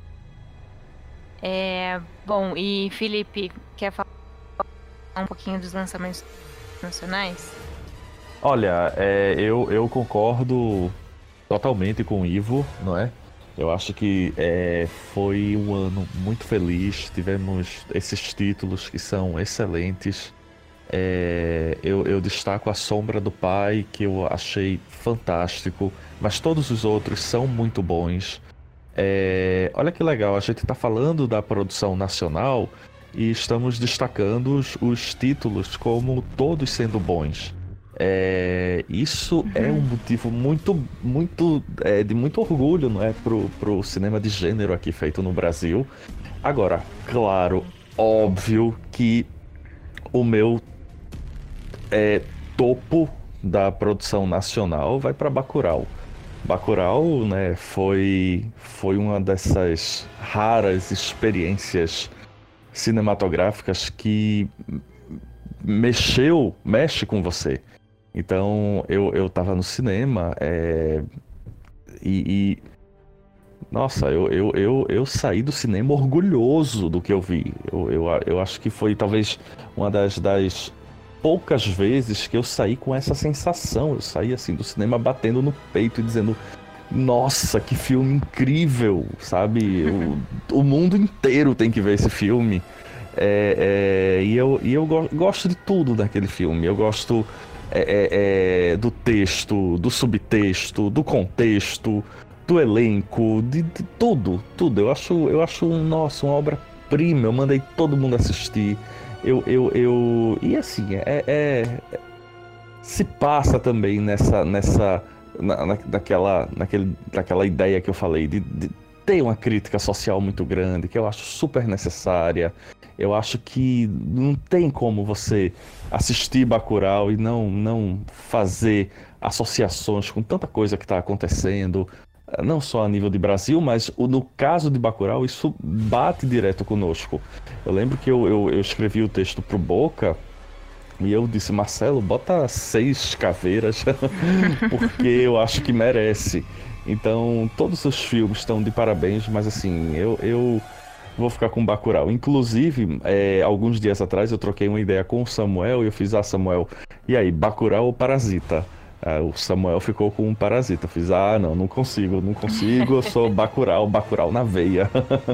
É, bom, e Felipe, quer falar um pouquinho dos lançamentos nacionais? Olha, é, eu, eu concordo totalmente com o Ivo, não é? Eu acho que é, foi um ano muito feliz, tivemos esses títulos que são excelentes. É, eu, eu destaco A Sombra do Pai, que eu achei fantástico, mas todos os outros são muito bons. É, olha que legal, a gente está falando da produção nacional e estamos destacando os, os títulos como todos sendo bons. É, isso uhum. é um motivo muito, muito é, de muito orgulho, não é, pro, pro cinema de gênero aqui feito no Brasil. Agora, claro, óbvio que o meu é, topo da produção nacional vai para Bacurau. Bacurau, né, foi, foi uma dessas raras experiências cinematográficas que mexeu, mexe com você. Então, eu, eu tava no cinema é, e, e... Nossa, eu, eu, eu, eu saí do cinema orgulhoso do que eu vi. Eu, eu, eu acho que foi talvez uma das, das poucas vezes que eu saí com essa sensação. Eu saí assim do cinema batendo no peito e dizendo: nossa, que filme incrível, sabe? O, o mundo inteiro tem que ver esse filme. É, é, e eu, e eu go- gosto de tudo daquele filme. Eu gosto é, é, é, do texto, do subtexto, do contexto, do elenco, de, de tudo, tudo. Eu acho, eu acho, nossa, uma obra-prima. Eu mandei todo mundo assistir. Eu, eu, eu... E assim, é, é- se passa também nessa, nessa, na, na- naquela, naquele, naquela ideia que eu falei de, de ter uma crítica social muito grande, que eu acho super necessária. Eu acho que não tem como você assistir Bacurau e não, não fazer associações com tanta coisa que está acontecendo, eh, não só a nível de Brasil, mas o- no caso de Bacurau, isso bate direto conosco. Eu lembro que eu, eu, eu escrevi o texto pro Boca e eu disse, Marcelo, bota seis caveiras, porque eu acho que merece. Então, todos os filmes estão de parabéns, mas assim, eu, eu vou ficar com Bacurau. Inclusive, é, alguns dias atrás eu troquei uma ideia com o Samuel e eu fiz, ah, Samuel, e aí, Bacurau ou Parasita? Ah, o Samuel ficou com um Parasita. Eu fiz, ah, não, não consigo, não consigo, eu sou Bacurau, Bacurau na veia.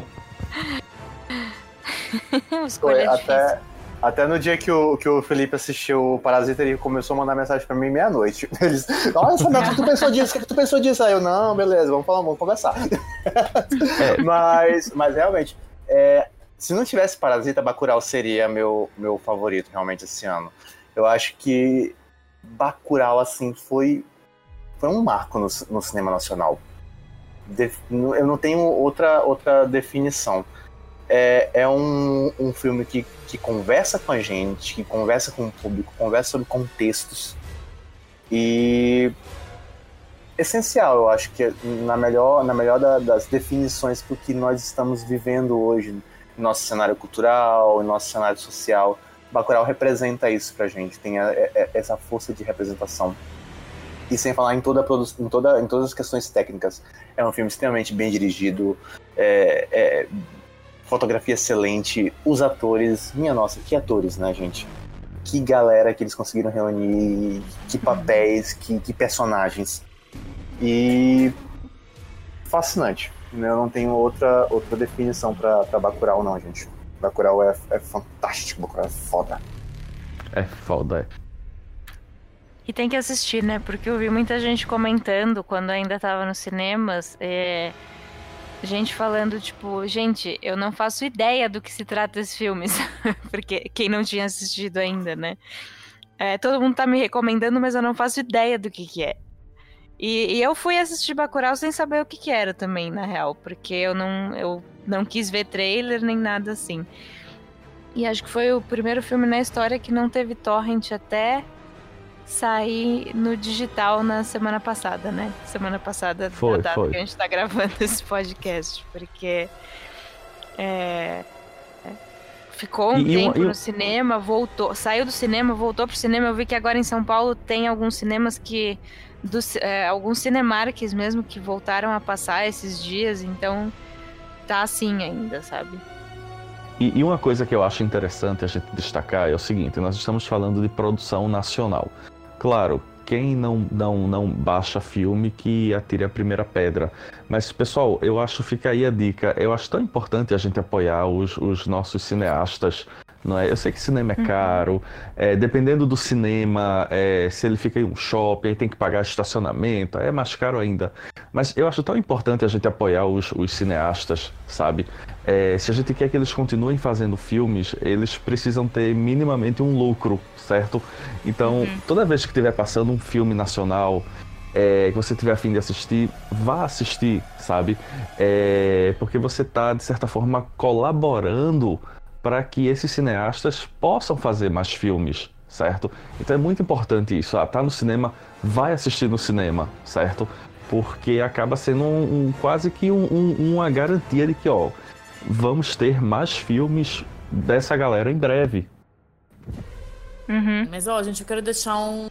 Foi, Escolha difícil. até, até no dia que o, que o Felipe assistiu o Parasita, ele começou a mandar mensagem pra mim meia-noite. Eles, olha, Samuel, o que tu pensou disso? O que tu pensou disso? Aí eu, não, beleza, vamos falar, vamos conversar. mas, mas realmente, é, se não tivesse Parasita, Bacurau seria meu, meu favorito realmente esse ano. Eu acho que Bacurau, assim, foi, foi um marco no, no cinema nacional. De- eu não tenho outra, outra definição. É, é um, um filme que, que conversa com a gente, que conversa com o público, conversa sobre contextos. E essencial, eu acho que na melhor, na melhor da- das definições do que nós estamos vivendo hoje, no nosso cenário cultural, no nosso cenário social, Bacurau representa isso pra gente, tem a- a- essa força de representação. E sem falar em, toda a produ- em, toda, em todas as questões técnicas. É um filme extremamente bem dirigido, é, é, fotografia excelente, os atores, minha nossa, que atores, né, gente? Que galera que eles conseguiram reunir, que papéis, que, que personagens. E fascinante. Eu não tenho outra, outra definição pra, pra Bacurau, não, gente. Bacurau é, é fantástico, Bacurau é foda. É foda, é. E tem que assistir, né? Porque eu vi muita gente comentando quando ainda tava nos cinemas, é, gente falando, tipo, gente, eu não faço ideia do que se trata esse filme, porque quem não tinha assistido ainda, né? É, todo mundo tá me recomendando, mas eu não faço ideia do que que é. E, e eu fui assistir Bacurau sem saber o que que era também, na real, porque eu não, eu não quis ver trailer nem nada assim. E acho que foi o primeiro filme na história que não teve torrent até sair no digital na semana passada, né? Semana passada, Foi, da data foi. que a gente tá gravando esse podcast, porque é, é, ficou um E- e uma- tempo e um- no cinema, voltou, saiu do cinema, voltou pro cinema. Eu vi que agora em São Paulo tem alguns cinemas que, dos, é, alguns Cinemarques mesmo que voltaram a passar esses dias, então tá assim ainda, sabe? E, e uma coisa que eu acho interessante a gente destacar é o seguinte, nós estamos falando de produção nacional. Claro, quem não, não, não baixa filme que atire a primeira pedra. Mas, pessoal, eu acho, fica aí a dica, eu acho tão importante a gente apoiar os, os nossos cineastas, não é? Eu sei que cinema é caro, é, dependendo do cinema, é, se ele fica em um shopping, aí tem que pagar estacionamento, é mais caro ainda. Mas eu acho tão importante a gente apoiar os, os cineastas, sabe? É, se a gente quer que eles continuem fazendo filmes, eles precisam ter minimamente um lucro, certo? Então, toda vez que estiver passando um filme nacional, é, que você tiver a fim de assistir, vá assistir, sabe? É, porque você está, de certa forma, colaborando para que esses cineastas possam fazer mais filmes, certo? Então é muito importante isso. Ah, tá no cinema, vai assistir no cinema, certo? Porque acaba sendo um, um- quase que um- um- uma garantia de que, ó, vamos ter mais filmes dessa galera em breve. Uhum. Mas, ó, gente, eu quero deixar um...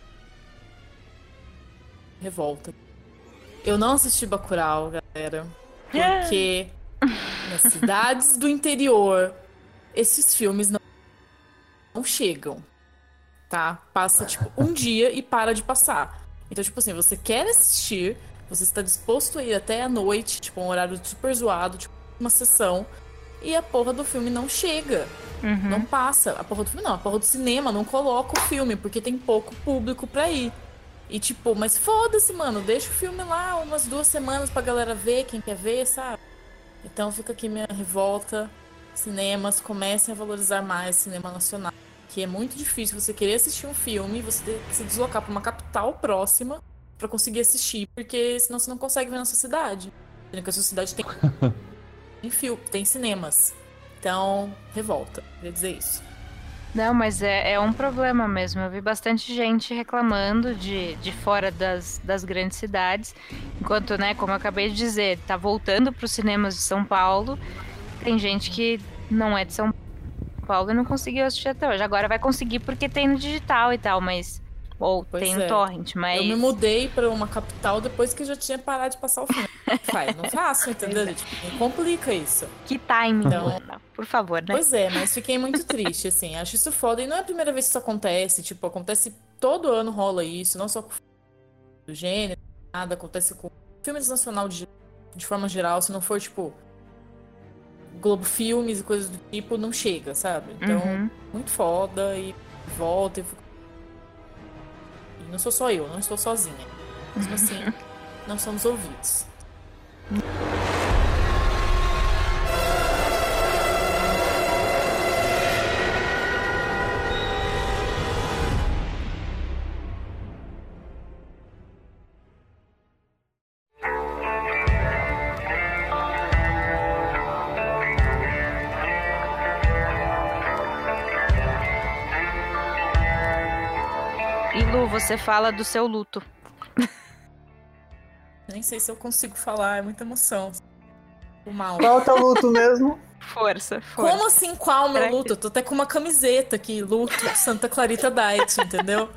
revolta. Eu não assisti Bacurau, galera. Porque nas cidades do interior, esses filmes não, não chegam, tá? Passa, tipo, um dia e para de passar. Então, tipo assim, você quer assistir, você está disposto a ir até a noite, tipo, um horário super zoado, tipo, uma sessão, e a porra do filme não chega. Uhum. Não passa a porra do filme, não. A porra do cinema não coloca o filme, porque tem pouco público pra ir. E tipo, mas foda-se, mano. Deixa o filme lá umas duas semanas pra galera ver, quem quer ver, sabe? Então fica aqui minha revolta. Cinemas, comecem a valorizar mais o cinema nacional. Que é muito difícil você querer assistir um filme e você ter que se deslocar pra uma capital próxima pra conseguir assistir. Porque senão você não consegue ver na sua cidade. Porque a sua cidade tem, tem, fio, tem cinemas. Então, revolta. Queria dizer isso. Não, mas é, é um problema mesmo. Eu vi bastante gente reclamando de, de fora das, das grandes cidades. Enquanto, né, como eu acabei de dizer, tá voltando para os cinemas de São Paulo. Tem gente que não é de São Paulo e não conseguiu assistir até hoje. Agora vai conseguir porque tem no digital e tal, mas... Ou Pois tem no é. torrent, mas... Eu me mudei pra uma capital depois que eu já tinha parado de passar o filme. Faz, não faço, entendeu? Tipo, me complica isso. Que timing, Então- Ana, por favor, né? Pois é, mas fiquei muito triste, assim. Acho isso foda. E não é a primeira vez que isso acontece. Tipo, acontece todo ano rola isso. Não só com do gênero, nada. Acontece com filmes nacional de, de forma geral. Se não for, tipo, Globo Filmes e coisas do tipo, não chega, sabe? Então, Uhum. muito foda. E volta. E fico- e não sou só eu, não estou sozinha. Mesmo assim, não somos ouvidos. E Lu, você fala do seu luto. Nem sei se eu consigo falar, é muita emoção. O mal. Qual é o luto mesmo? Força, força. Como assim, qual meu Será que- luto? Eu tô até com uma camiseta aqui, luto Santa Clarita Diet, entendeu?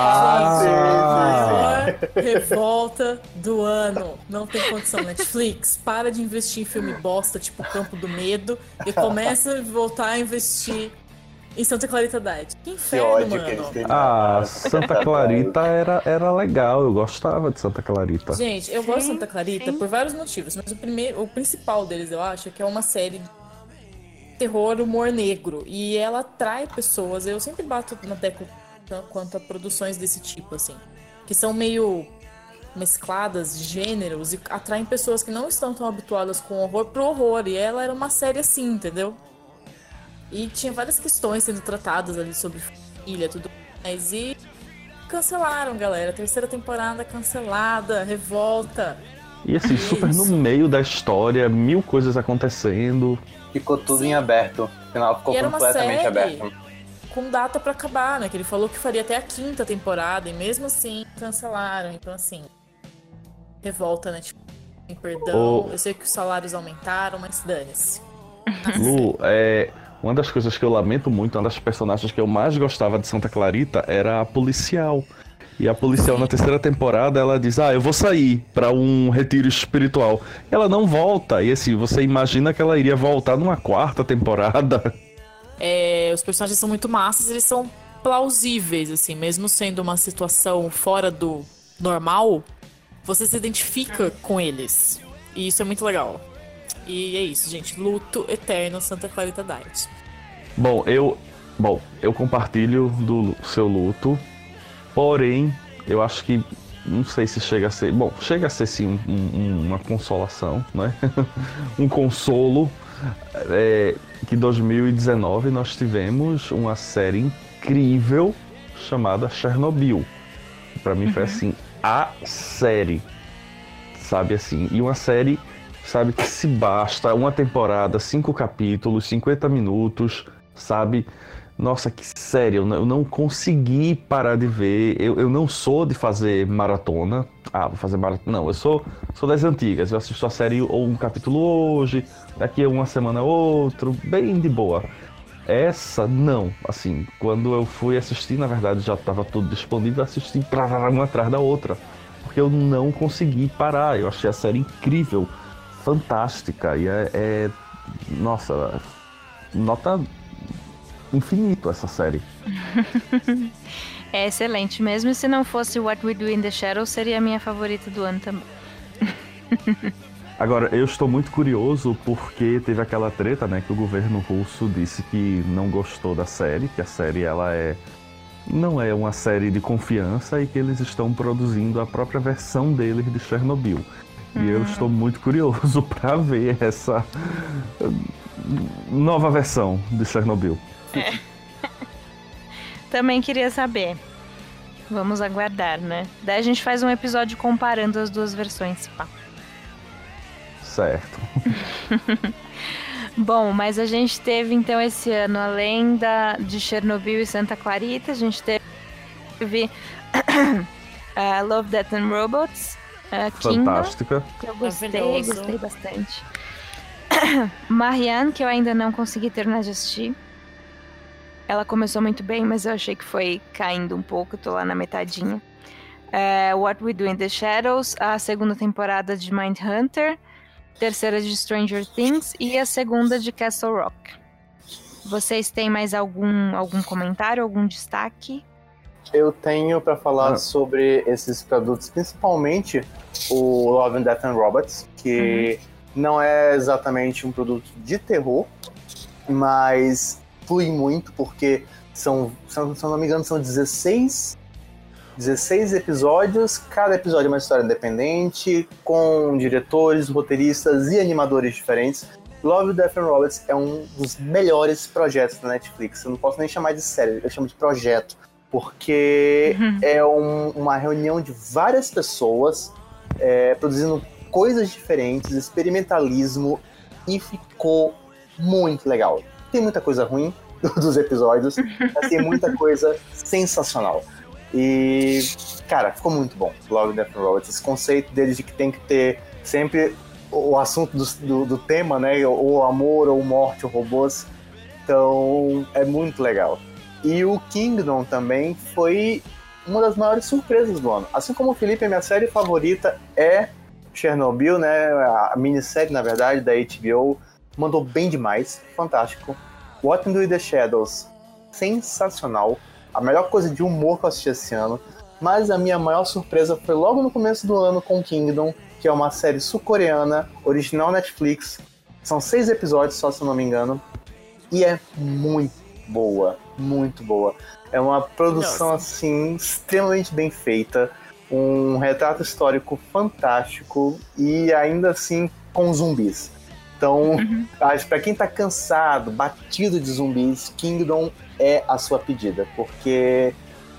Ah, Maior revolta do ano. Não tem condição. Netflix, para de investir em filme bosta, tipo Campo do Medo, e começa a voltar a investir em Santa Clarita Diet. Que Que inferno, ódio mano. que eles têm. ah, Santa Clarita era, era legal, eu gostava de Santa Clarita. Gente, eu gosto de Sim, Santa Clarita sim. por vários motivos, mas o primeiro, o principal deles, eu acho, é que é uma série de terror, humor negro, e ela atrai pessoas. Eu sempre bato na tecla quanto a produções desse tipo, assim, que são meio mescladas de gêneros e atraem pessoas que não estão tão habituadas com horror pro horror, e ela era uma série assim, entendeu? E tinha várias questões sendo tratadas ali sobre família, tudo mais, e cancelaram, galera. Terceira temporada cancelada, revolta. E assim, super no meio da história, mil coisas acontecendo. Ficou tudo Sim. em aberto. O final ficou E era uma completamente série aberto. com data pra acabar, né? Que ele falou que faria até a quinta temporada, e mesmo assim cancelaram. Então, assim, revolta, né? Tipo, sem perdão. Ô. Eu sei que os salários aumentaram, mas dane-se. Lu, é, uma das coisas que eu lamento muito, uma das personagens que eu mais gostava de Santa Clarita era a policial. E a policial na terceira temporada, ela diz, ah, eu vou sair pra um retiro espiritual. Ela não volta, e assim, você imagina que ela iria voltar numa quarta temporada. É, os personagens são muito massas, eles são plausíveis, assim, mesmo sendo uma situação fora do normal, você se identifica com eles. E isso é muito legal. E é isso, gente. Luto eterno Santa Clarita Diet. Bom, eu, bom, eu compartilho do seu luto, porém, eu acho que, não sei se chega a ser, bom, chega a ser sim um- um- uma consolação, né? Um consolo, é, que em dois mil e dezenove nós tivemos uma série incrível chamada Chernobyl. Pra mim foi assim, a série, sabe assim, e uma série, sabe, que se basta, uma temporada, cinco capítulos, cinquenta minutos, sabe? Nossa, que série, eu não, eu não consegui parar de ver, eu, eu não sou de fazer maratona, ah, vou fazer maratona, não, eu sou, sou das antigas, eu assisto a série ou um capítulo hoje, daqui a uma semana outro, bem de boa. Essa, não, assim, quando eu fui assistir, na verdade já estava tudo disponível, assisti pra uma atrás da outra, porque eu não consegui parar, eu achei a série incrível, fantástica, e é, é nossa, nota infinito essa série. É excelente. Mesmo se não fosse What We Do in the Shadows, seria a minha favorita do ano também. Agora, eu estou muito curioso porque teve aquela treta, né, que o governo russo disse que não gostou da série, que a série ela é não é uma série de confiança e que eles estão produzindo a própria versão deles de Chernobyl. E eu estou muito curioso para ver essa nova versão de Chernobyl. É. Também queria saber. Vamos aguardar, né? Daí a gente faz um episódio comparando as duas versões, pá. Certo. Bom, mas a gente teve então esse ano, além da, de Chernobyl e Santa Clarita, a gente teve uh, Love, Death and Robots, uh, Kingdom, Fantástica. que eu gostei, Maravilhoso. gostei bastante. Marianne, que eu ainda não consegui terminar de assistir. Ela começou muito bem, mas eu achei que foi caindo um pouco, tô lá na metadinha. Uh, What We Do in the Shadows, a segunda temporada de Mindhunter, terceira de Stranger Things e a segunda de Castle Rock. Vocês têm mais algum, algum comentário, algum destaque? Eu tenho pra falar Ah. sobre esses produtos, principalmente o Love and Death and Robots, que não é exatamente um produto de terror, mas flui muito porque são, são, se eu não me engano, são dezesseis episódios, cada episódio é uma história independente, com diretores, roteiristas e animadores diferentes. Love, Death and Robots é um dos melhores projetos da Netflix. Eu não posso nem chamar de série, eu chamo de projeto, porque Uhum. é um- uma reunião de várias pessoas é, produzindo coisas diferentes, experimentalismo, e ficou muito legal. Tem muita coisa ruim dos episódios, mas tem muita coisa sensacional. E, cara, ficou muito bom. Love, Death and Robots. Esse conceito deles de que tem que ter sempre o assunto do, do, do tema, né? Ou amor, ou morte, ou robôs. Então, é muito legal. E o Kingdom também foi uma das maiores surpresas do ano. Assim como o Felipe, a minha série favorita é Chernobyl, né? A minissérie, na verdade, da H B O. Mandou bem demais. Fantástico. What We Do in the Shadows. Sensacional. A melhor coisa de humor que eu assisti esse ano. Mas a minha maior surpresa foi logo no começo do ano com Kingdom, que é uma série sul-coreana, original Netflix. São seis episódios só, se eu não me engano. E é muito boa, muito boa. É uma produção, Nossa. assim, extremamente bem feita. Um retrato histórico fantástico e ainda assim com zumbis. Então, acho que pra quem tá cansado, batido de zumbis, Kingdom é a sua pedida, porque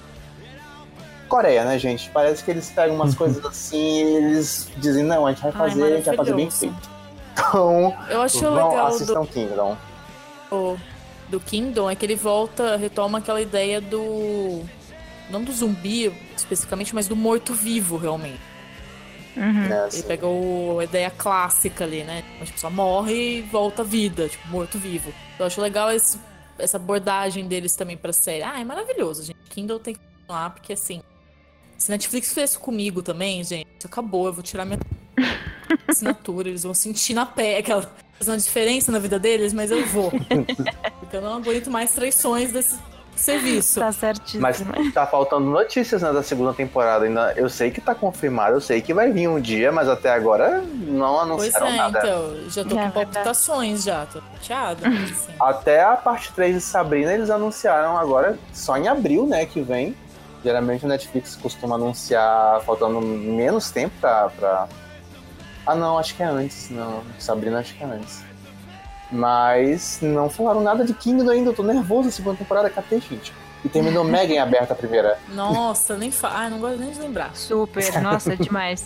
Coreia, né, gente? Parece que eles pegam umas coisas assim e eles dizem, não, a gente vai Ai, fazer, a gente vai fazer bem maravilhoso. feito. Então, Eu acho vão, legal assistam Kingdom. do, do Kingdom é que ele volta, retoma aquela ideia do... Não do zumbi, especificamente, mas do morto-vivo, realmente. Uhum. Né, Ele assim. pega o, a ideia clássica ali, né? A pessoa morre e volta à vida, tipo, morto-vivo. Eu acho legal esse- essa abordagem deles também pra série. Ah, é maravilhoso, gente. Kindle tem que continuar, porque assim... Se Netflix fez isso comigo também, gente, acabou, eu vou tirar minha assinatura, eles vão sentir na pele, aquela fazer uma diferença na vida deles, mas eu vou. Porque eu não aguento mais traições desse serviço. Tá certíssimo. Mas tá faltando notícias, né, da segunda temporada ainda. Eu sei que tá confirmado, eu sei que vai vir um dia, mas até agora não Pois anunciaram é, nada. então, já tô É com verdade. palpitações já, tô chateada. mas, assim. Até a parte três de Sabrina eles anunciaram agora só em abril, né, que vem. Geralmente o Netflix costuma anunciar faltando menos tempo pra, pra... Ah não, acho que é antes, não. Sabrina acho que é antes. Mas não falaram nada de Kingdom ainda, eu tô nervoso, a segunda temporada, catei, gente. E terminou mega em aberta a primeira. Nossa, nem fa... ah, não gosto nem de lembrar. Super, nossa, demais.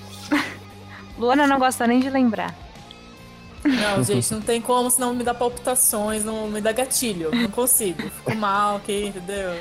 Luana não gosta nem de lembrar. Não, gente, não tem como, senão me dá palpitações, não me dá gatilho. Não consigo. Fico mal aqui, entendeu?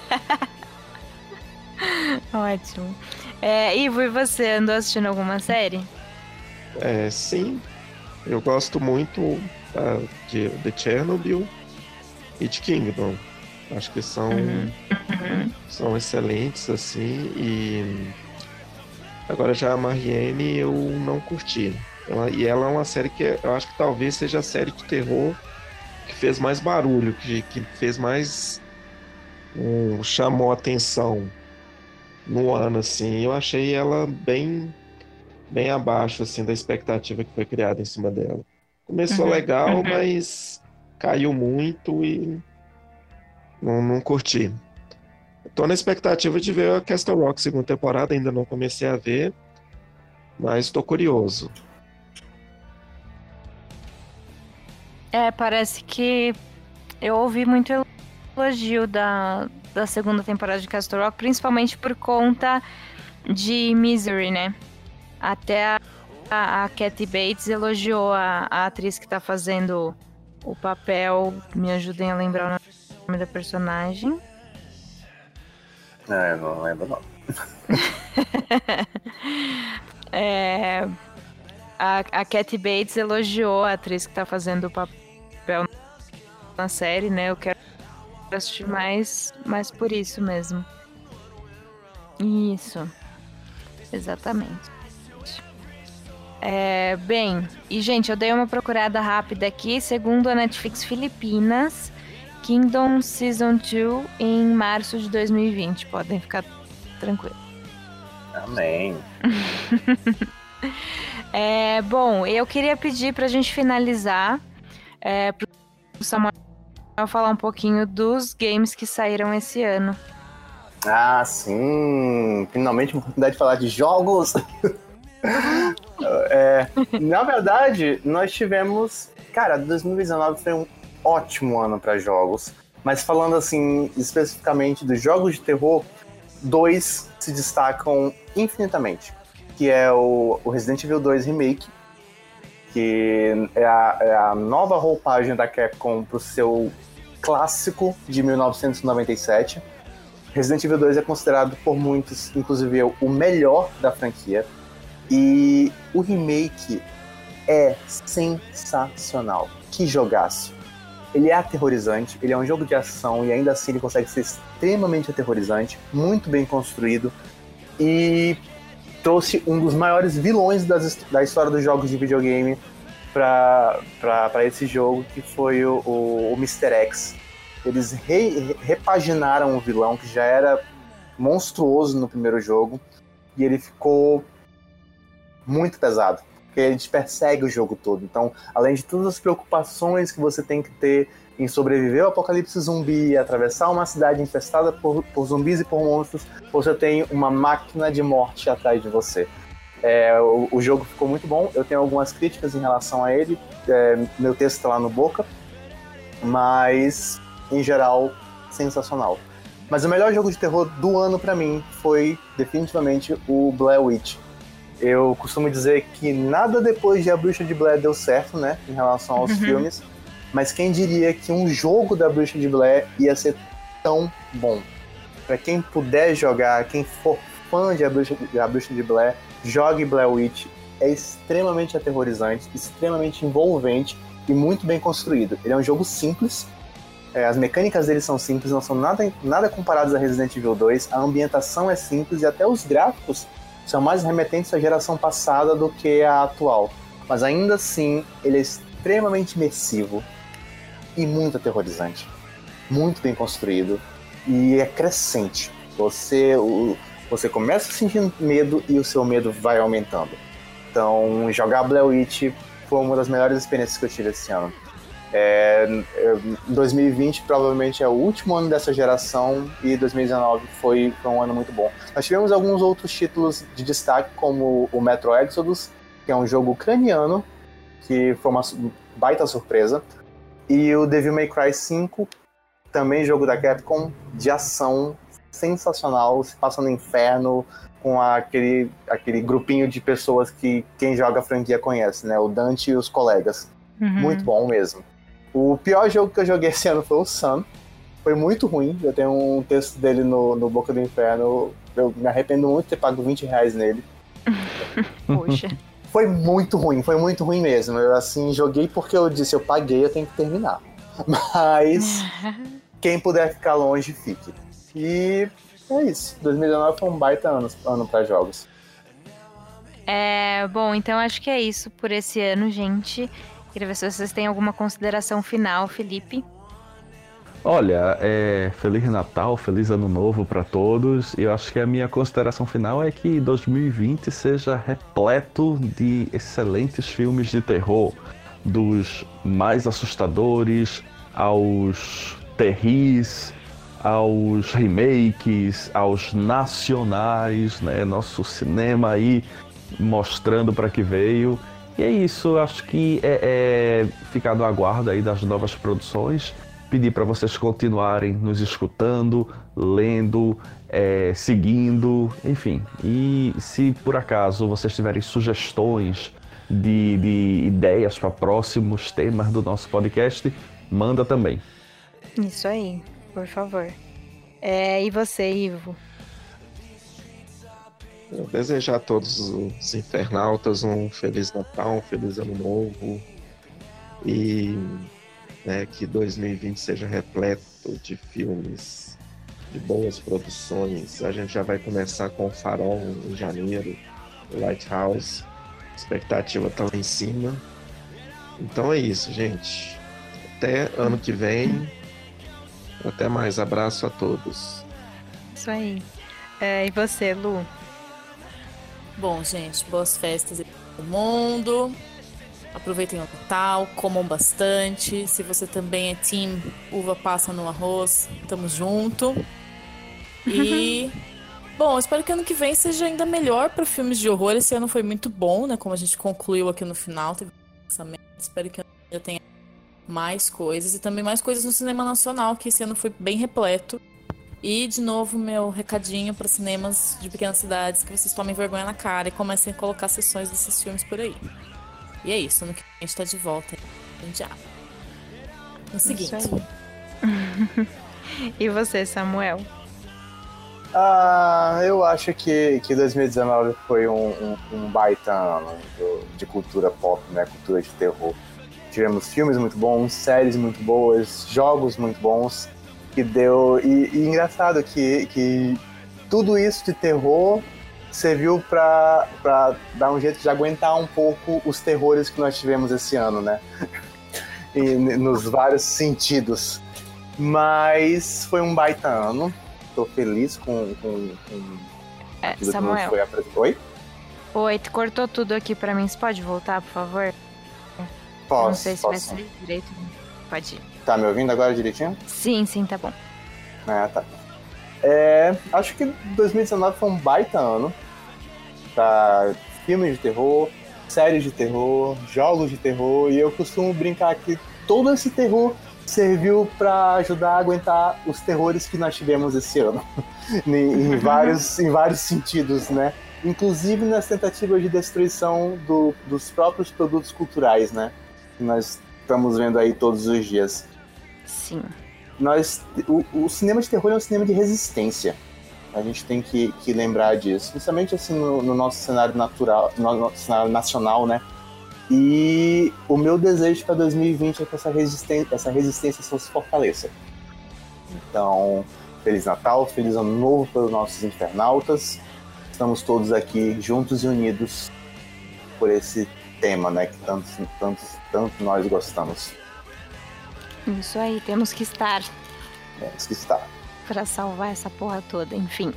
Ótimo. É, Ivo, e você? Andou assistindo alguma série? É, sim, eu gosto muito ah, de, de Chernobyl e de Kingdom. Acho que são, são excelentes, assim, e agora já a Marianne eu não curti. Ela, e ela é uma série que eu acho que talvez seja a série de terror que fez mais barulho, que, que fez mais... um, chamou atenção no ano, assim. Eu achei ela bem bem abaixo assim da expectativa que foi criada em cima dela. Começou Uhum, legal, uhum. mas caiu muito e não, não curti. Tô na expectativa de ver a Castle Rock segunda temporada, ainda não comecei a ver, mas tô curioso. É, parece que eu ouvi muito elogio da, da segunda temporada de Castle Rock, principalmente por conta de Misery, né? Até a, a, a Kathy Bates elogiou a, a atriz que tá fazendo o papel. Me ajudem a lembrar o nome da personagem. É, não lembro não. É, a, a Kathy Bates elogiou a atriz que tá fazendo o papel na série, né? Eu quero assistir mais, mais por isso mesmo. Isso. Exatamente. É, bem, e gente, eu dei uma procurada rápida aqui. Segundo a Netflix Filipinas, Kingdom Season dois em março de dois mil e vinte. Podem ficar tranquilos. Amém. É, bom, eu queria pedir pra gente finalizar, é, pro Samuel falar um pouquinho dos games que saíram esse ano. Ah, sim! Finalmente uma oportunidade de falar de jogos! É, na verdade, nós tivemos... Cara, dois mil e dezenove foi um ótimo ano para jogos. Mas falando assim, especificamente dos jogos de terror, dois se destacam infinitamente. Que é o, o Resident Evil dois Remake, que é a, é a nova roupagem da Capcom pro seu clássico de mil novecentos e noventa e sete. Resident Evil dois é considerado por muitos, inclusive eu, o melhor da franquia. E o remake é sensacional. Que jogaço. Ele é aterrorizante, ele é um jogo de ação e ainda assim ele consegue ser extremamente aterrorizante, muito bem construído e trouxe um dos maiores vilões das, da história dos jogos de videogame para esse jogo, que foi o, o, o mister X. Eles re, repaginaram o vilão, que já era monstruoso no primeiro jogo, e ele ficou muito pesado, porque ele te persegue o jogo todo. Então, além de todas as preocupações que você tem que ter em sobreviver ao apocalipse zumbi, atravessar uma cidade infestada por, por zumbis e por monstros, você tem uma máquina de morte atrás de você. É, o, o jogo ficou muito bom, eu tenho algumas críticas em relação a ele, é, meu texto está lá no Boca, mas, em geral, sensacional. Mas o melhor jogo de terror do ano pra mim foi, definitivamente, o Blair Witch. Eu costumo dizer que nada depois de A Bruxa de Blair deu certo, né, em relação aos uhum. filmes, mas quem diria que um jogo da Bruxa de Blair ia ser tão bom? Pra quem puder jogar, quem for fã de A Bruxa de, A Bruxa de Blair, jogue Blair Witch. É extremamente aterrorizante, extremamente envolvente e muito bem construído. Ele é um jogo simples, é, as mecânicas dele são simples, não são nada, nada comparadas a Resident Evil dois, a ambientação é simples e até os gráficos são mais remetentes à geração passada do que à atual. Mas ainda assim, ele é extremamente imersivo e muito aterrorizante. Muito bem construído e é crescente. Você, o, você começa sentindo medo e o seu medo vai aumentando. Então, jogar Blair Witch foi uma das melhores experiências que eu tive esse ano. É, dois mil e vinte provavelmente é o último ano dessa geração e dois mil e dezenove foi, foi um ano muito bom. Nós tivemos alguns outros títulos de destaque, como o Metro Exodus, que é um jogo ucraniano, que foi uma baita surpresa, e o Devil May Cry cinco, também jogo da Capcom, de ação sensacional, se passa no inferno, com aquele, aquele grupinho de pessoas que quem joga a franquia conhece, né? O Dante e os colegas. Uhum. Muito bom mesmo. O pior jogo que eu joguei esse ano foi o Sun. Foi muito ruim. Eu tenho um texto dele no, no Boca do Inferno. Eu me arrependo muito de ter pago vinte reais nele. Poxa. Foi muito ruim, foi muito ruim mesmo. Eu assim, joguei porque eu disse, eu paguei, eu tenho que terminar. Mas quem puder ficar longe, fique. E é isso. dois mil e dezenove foi um baita ano, ano para jogos. É, bom, então acho que é isso por esse ano, gente. Queria ver se vocês têm alguma consideração final, Felipe. Olha, é, Feliz Natal, Feliz Ano Novo para todos. Eu acho que a minha consideração final é que dois mil e vinte seja repleto de excelentes filmes de terror, dos mais assustadores aos terris, aos remakes, aos nacionais, né? Nosso cinema aí mostrando para que veio. E é isso, acho que é, é ficar no aguardo aí das novas produções. Pedir para vocês continuarem nos escutando, lendo, é, seguindo, enfim. E se por acaso vocês tiverem sugestões de, de ideias para próximos temas do nosso podcast, manda também. Isso aí, por favor. É, e você, Ivo? Eu desejar a todos os internautas um Feliz Natal, um Feliz Ano Novo. E... Né, que dois mil e vinte seja repleto de filmes, de boas produções. A gente já vai começar com o Farol em janeiro, o Lighthouse. A expectativa tá lá em cima. Então é isso, gente. Até ano que vem. Até mais. Abraço a todos. Isso aí. É, e você, Lu? Bom, gente, boas festas aí pra todo mundo. Aproveitem o Natal, comam bastante. Se você também é team uva passa no arroz, tamo junto. E bom, espero que ano que vem seja ainda melhor para filmes de horror. Esse ano foi muito bom, né? Como a gente concluiu aqui no final, teve lançamento. Espero que já tenha mais coisas e também mais coisas no cinema nacional, que esse ano foi bem repleto. E de novo, meu recadinho para cinemas de pequenas cidades, que vocês tomem vergonha na cara e comecem a colocar sessões desses filmes por aí. E é isso, ano que vem a gente tá de volta. Já. No seguinte. E você, Samuel? Ah, eu acho que, que dois mil e dezenove foi um, um, um baita ano do- de cultura pop, né? Cultura de terror. Tivemos filmes muito bons, séries muito boas, jogos muito bons, que deu... E, e engraçado que, que tudo isso de terror serviu pra, pra dar um jeito de aguentar um pouco os terrores que nós tivemos esse ano, né? E, nos vários sentidos. Mas foi um baita ano. Tô feliz com... com, com É, tudo que Samuel. foi apresentado. Oi? Oi, tu cortou tudo aqui pra mim. Você pode voltar, por favor? Posso, Não sei se vai posso. ser direito. Pode ir. Tá me ouvindo agora direitinho? Sim, sim, tá bom. Ah, tá. É, acho que dois mil e dezenove foi um baita ano pra filmes de terror, séries de terror, jogos de terror, e eu costumo brincar que todo esse terror serviu pra ajudar a aguentar os terrores que nós tivemos esse ano. em, em vários, em vários sentidos, né? Inclusive nas tentativas de destruição do- dos próprios produtos culturais, né? Que nós estamos vendo aí todos os dias. Sim. Nós, o, o cinema de terror é um cinema de resistência. A gente tem que, que lembrar disso, principalmente assim no, no nosso cenário natural, no nosso cenário nacional, né? E o meu desejo para dois mil e vinte é que essa resistência, essa resistência só se fortaleça. Então, Feliz Natal, Feliz Ano Novo para os nossos internautas. Estamos todos aqui juntos e unidos por esse tema, né? Que tanto, tanto, tanto nós gostamos. Isso aí, temos que estar É isso que está. pra salvar essa porra toda, enfim.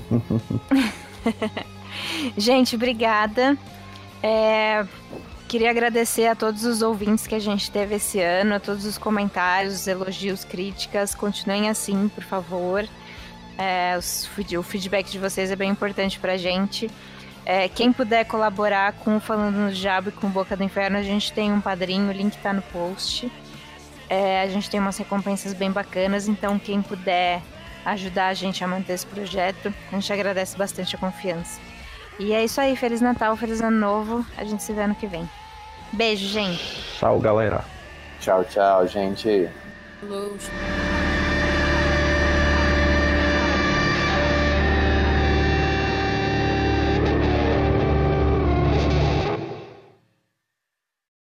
Gente, obrigada. É, queria agradecer a todos os ouvintes que a gente teve esse ano, a todos os comentários, elogios, críticas. Continuem assim, por favor. É, os feed- o feedback de vocês é bem importante pra gente. É, quem puder colaborar com o Falando no Diabo e com o Boca do Inferno, a gente tem um padrinho, o link tá no post. É, a gente tem umas recompensas bem bacanas, então quem puder ajudar a gente a manter esse projeto, a gente agradece bastante a confiança. E é isso aí, Feliz Natal, Feliz Ano Novo, a gente se vê ano que vem. Beijo, gente! Tchau, galera. Tchau, tchau, gente. Falou.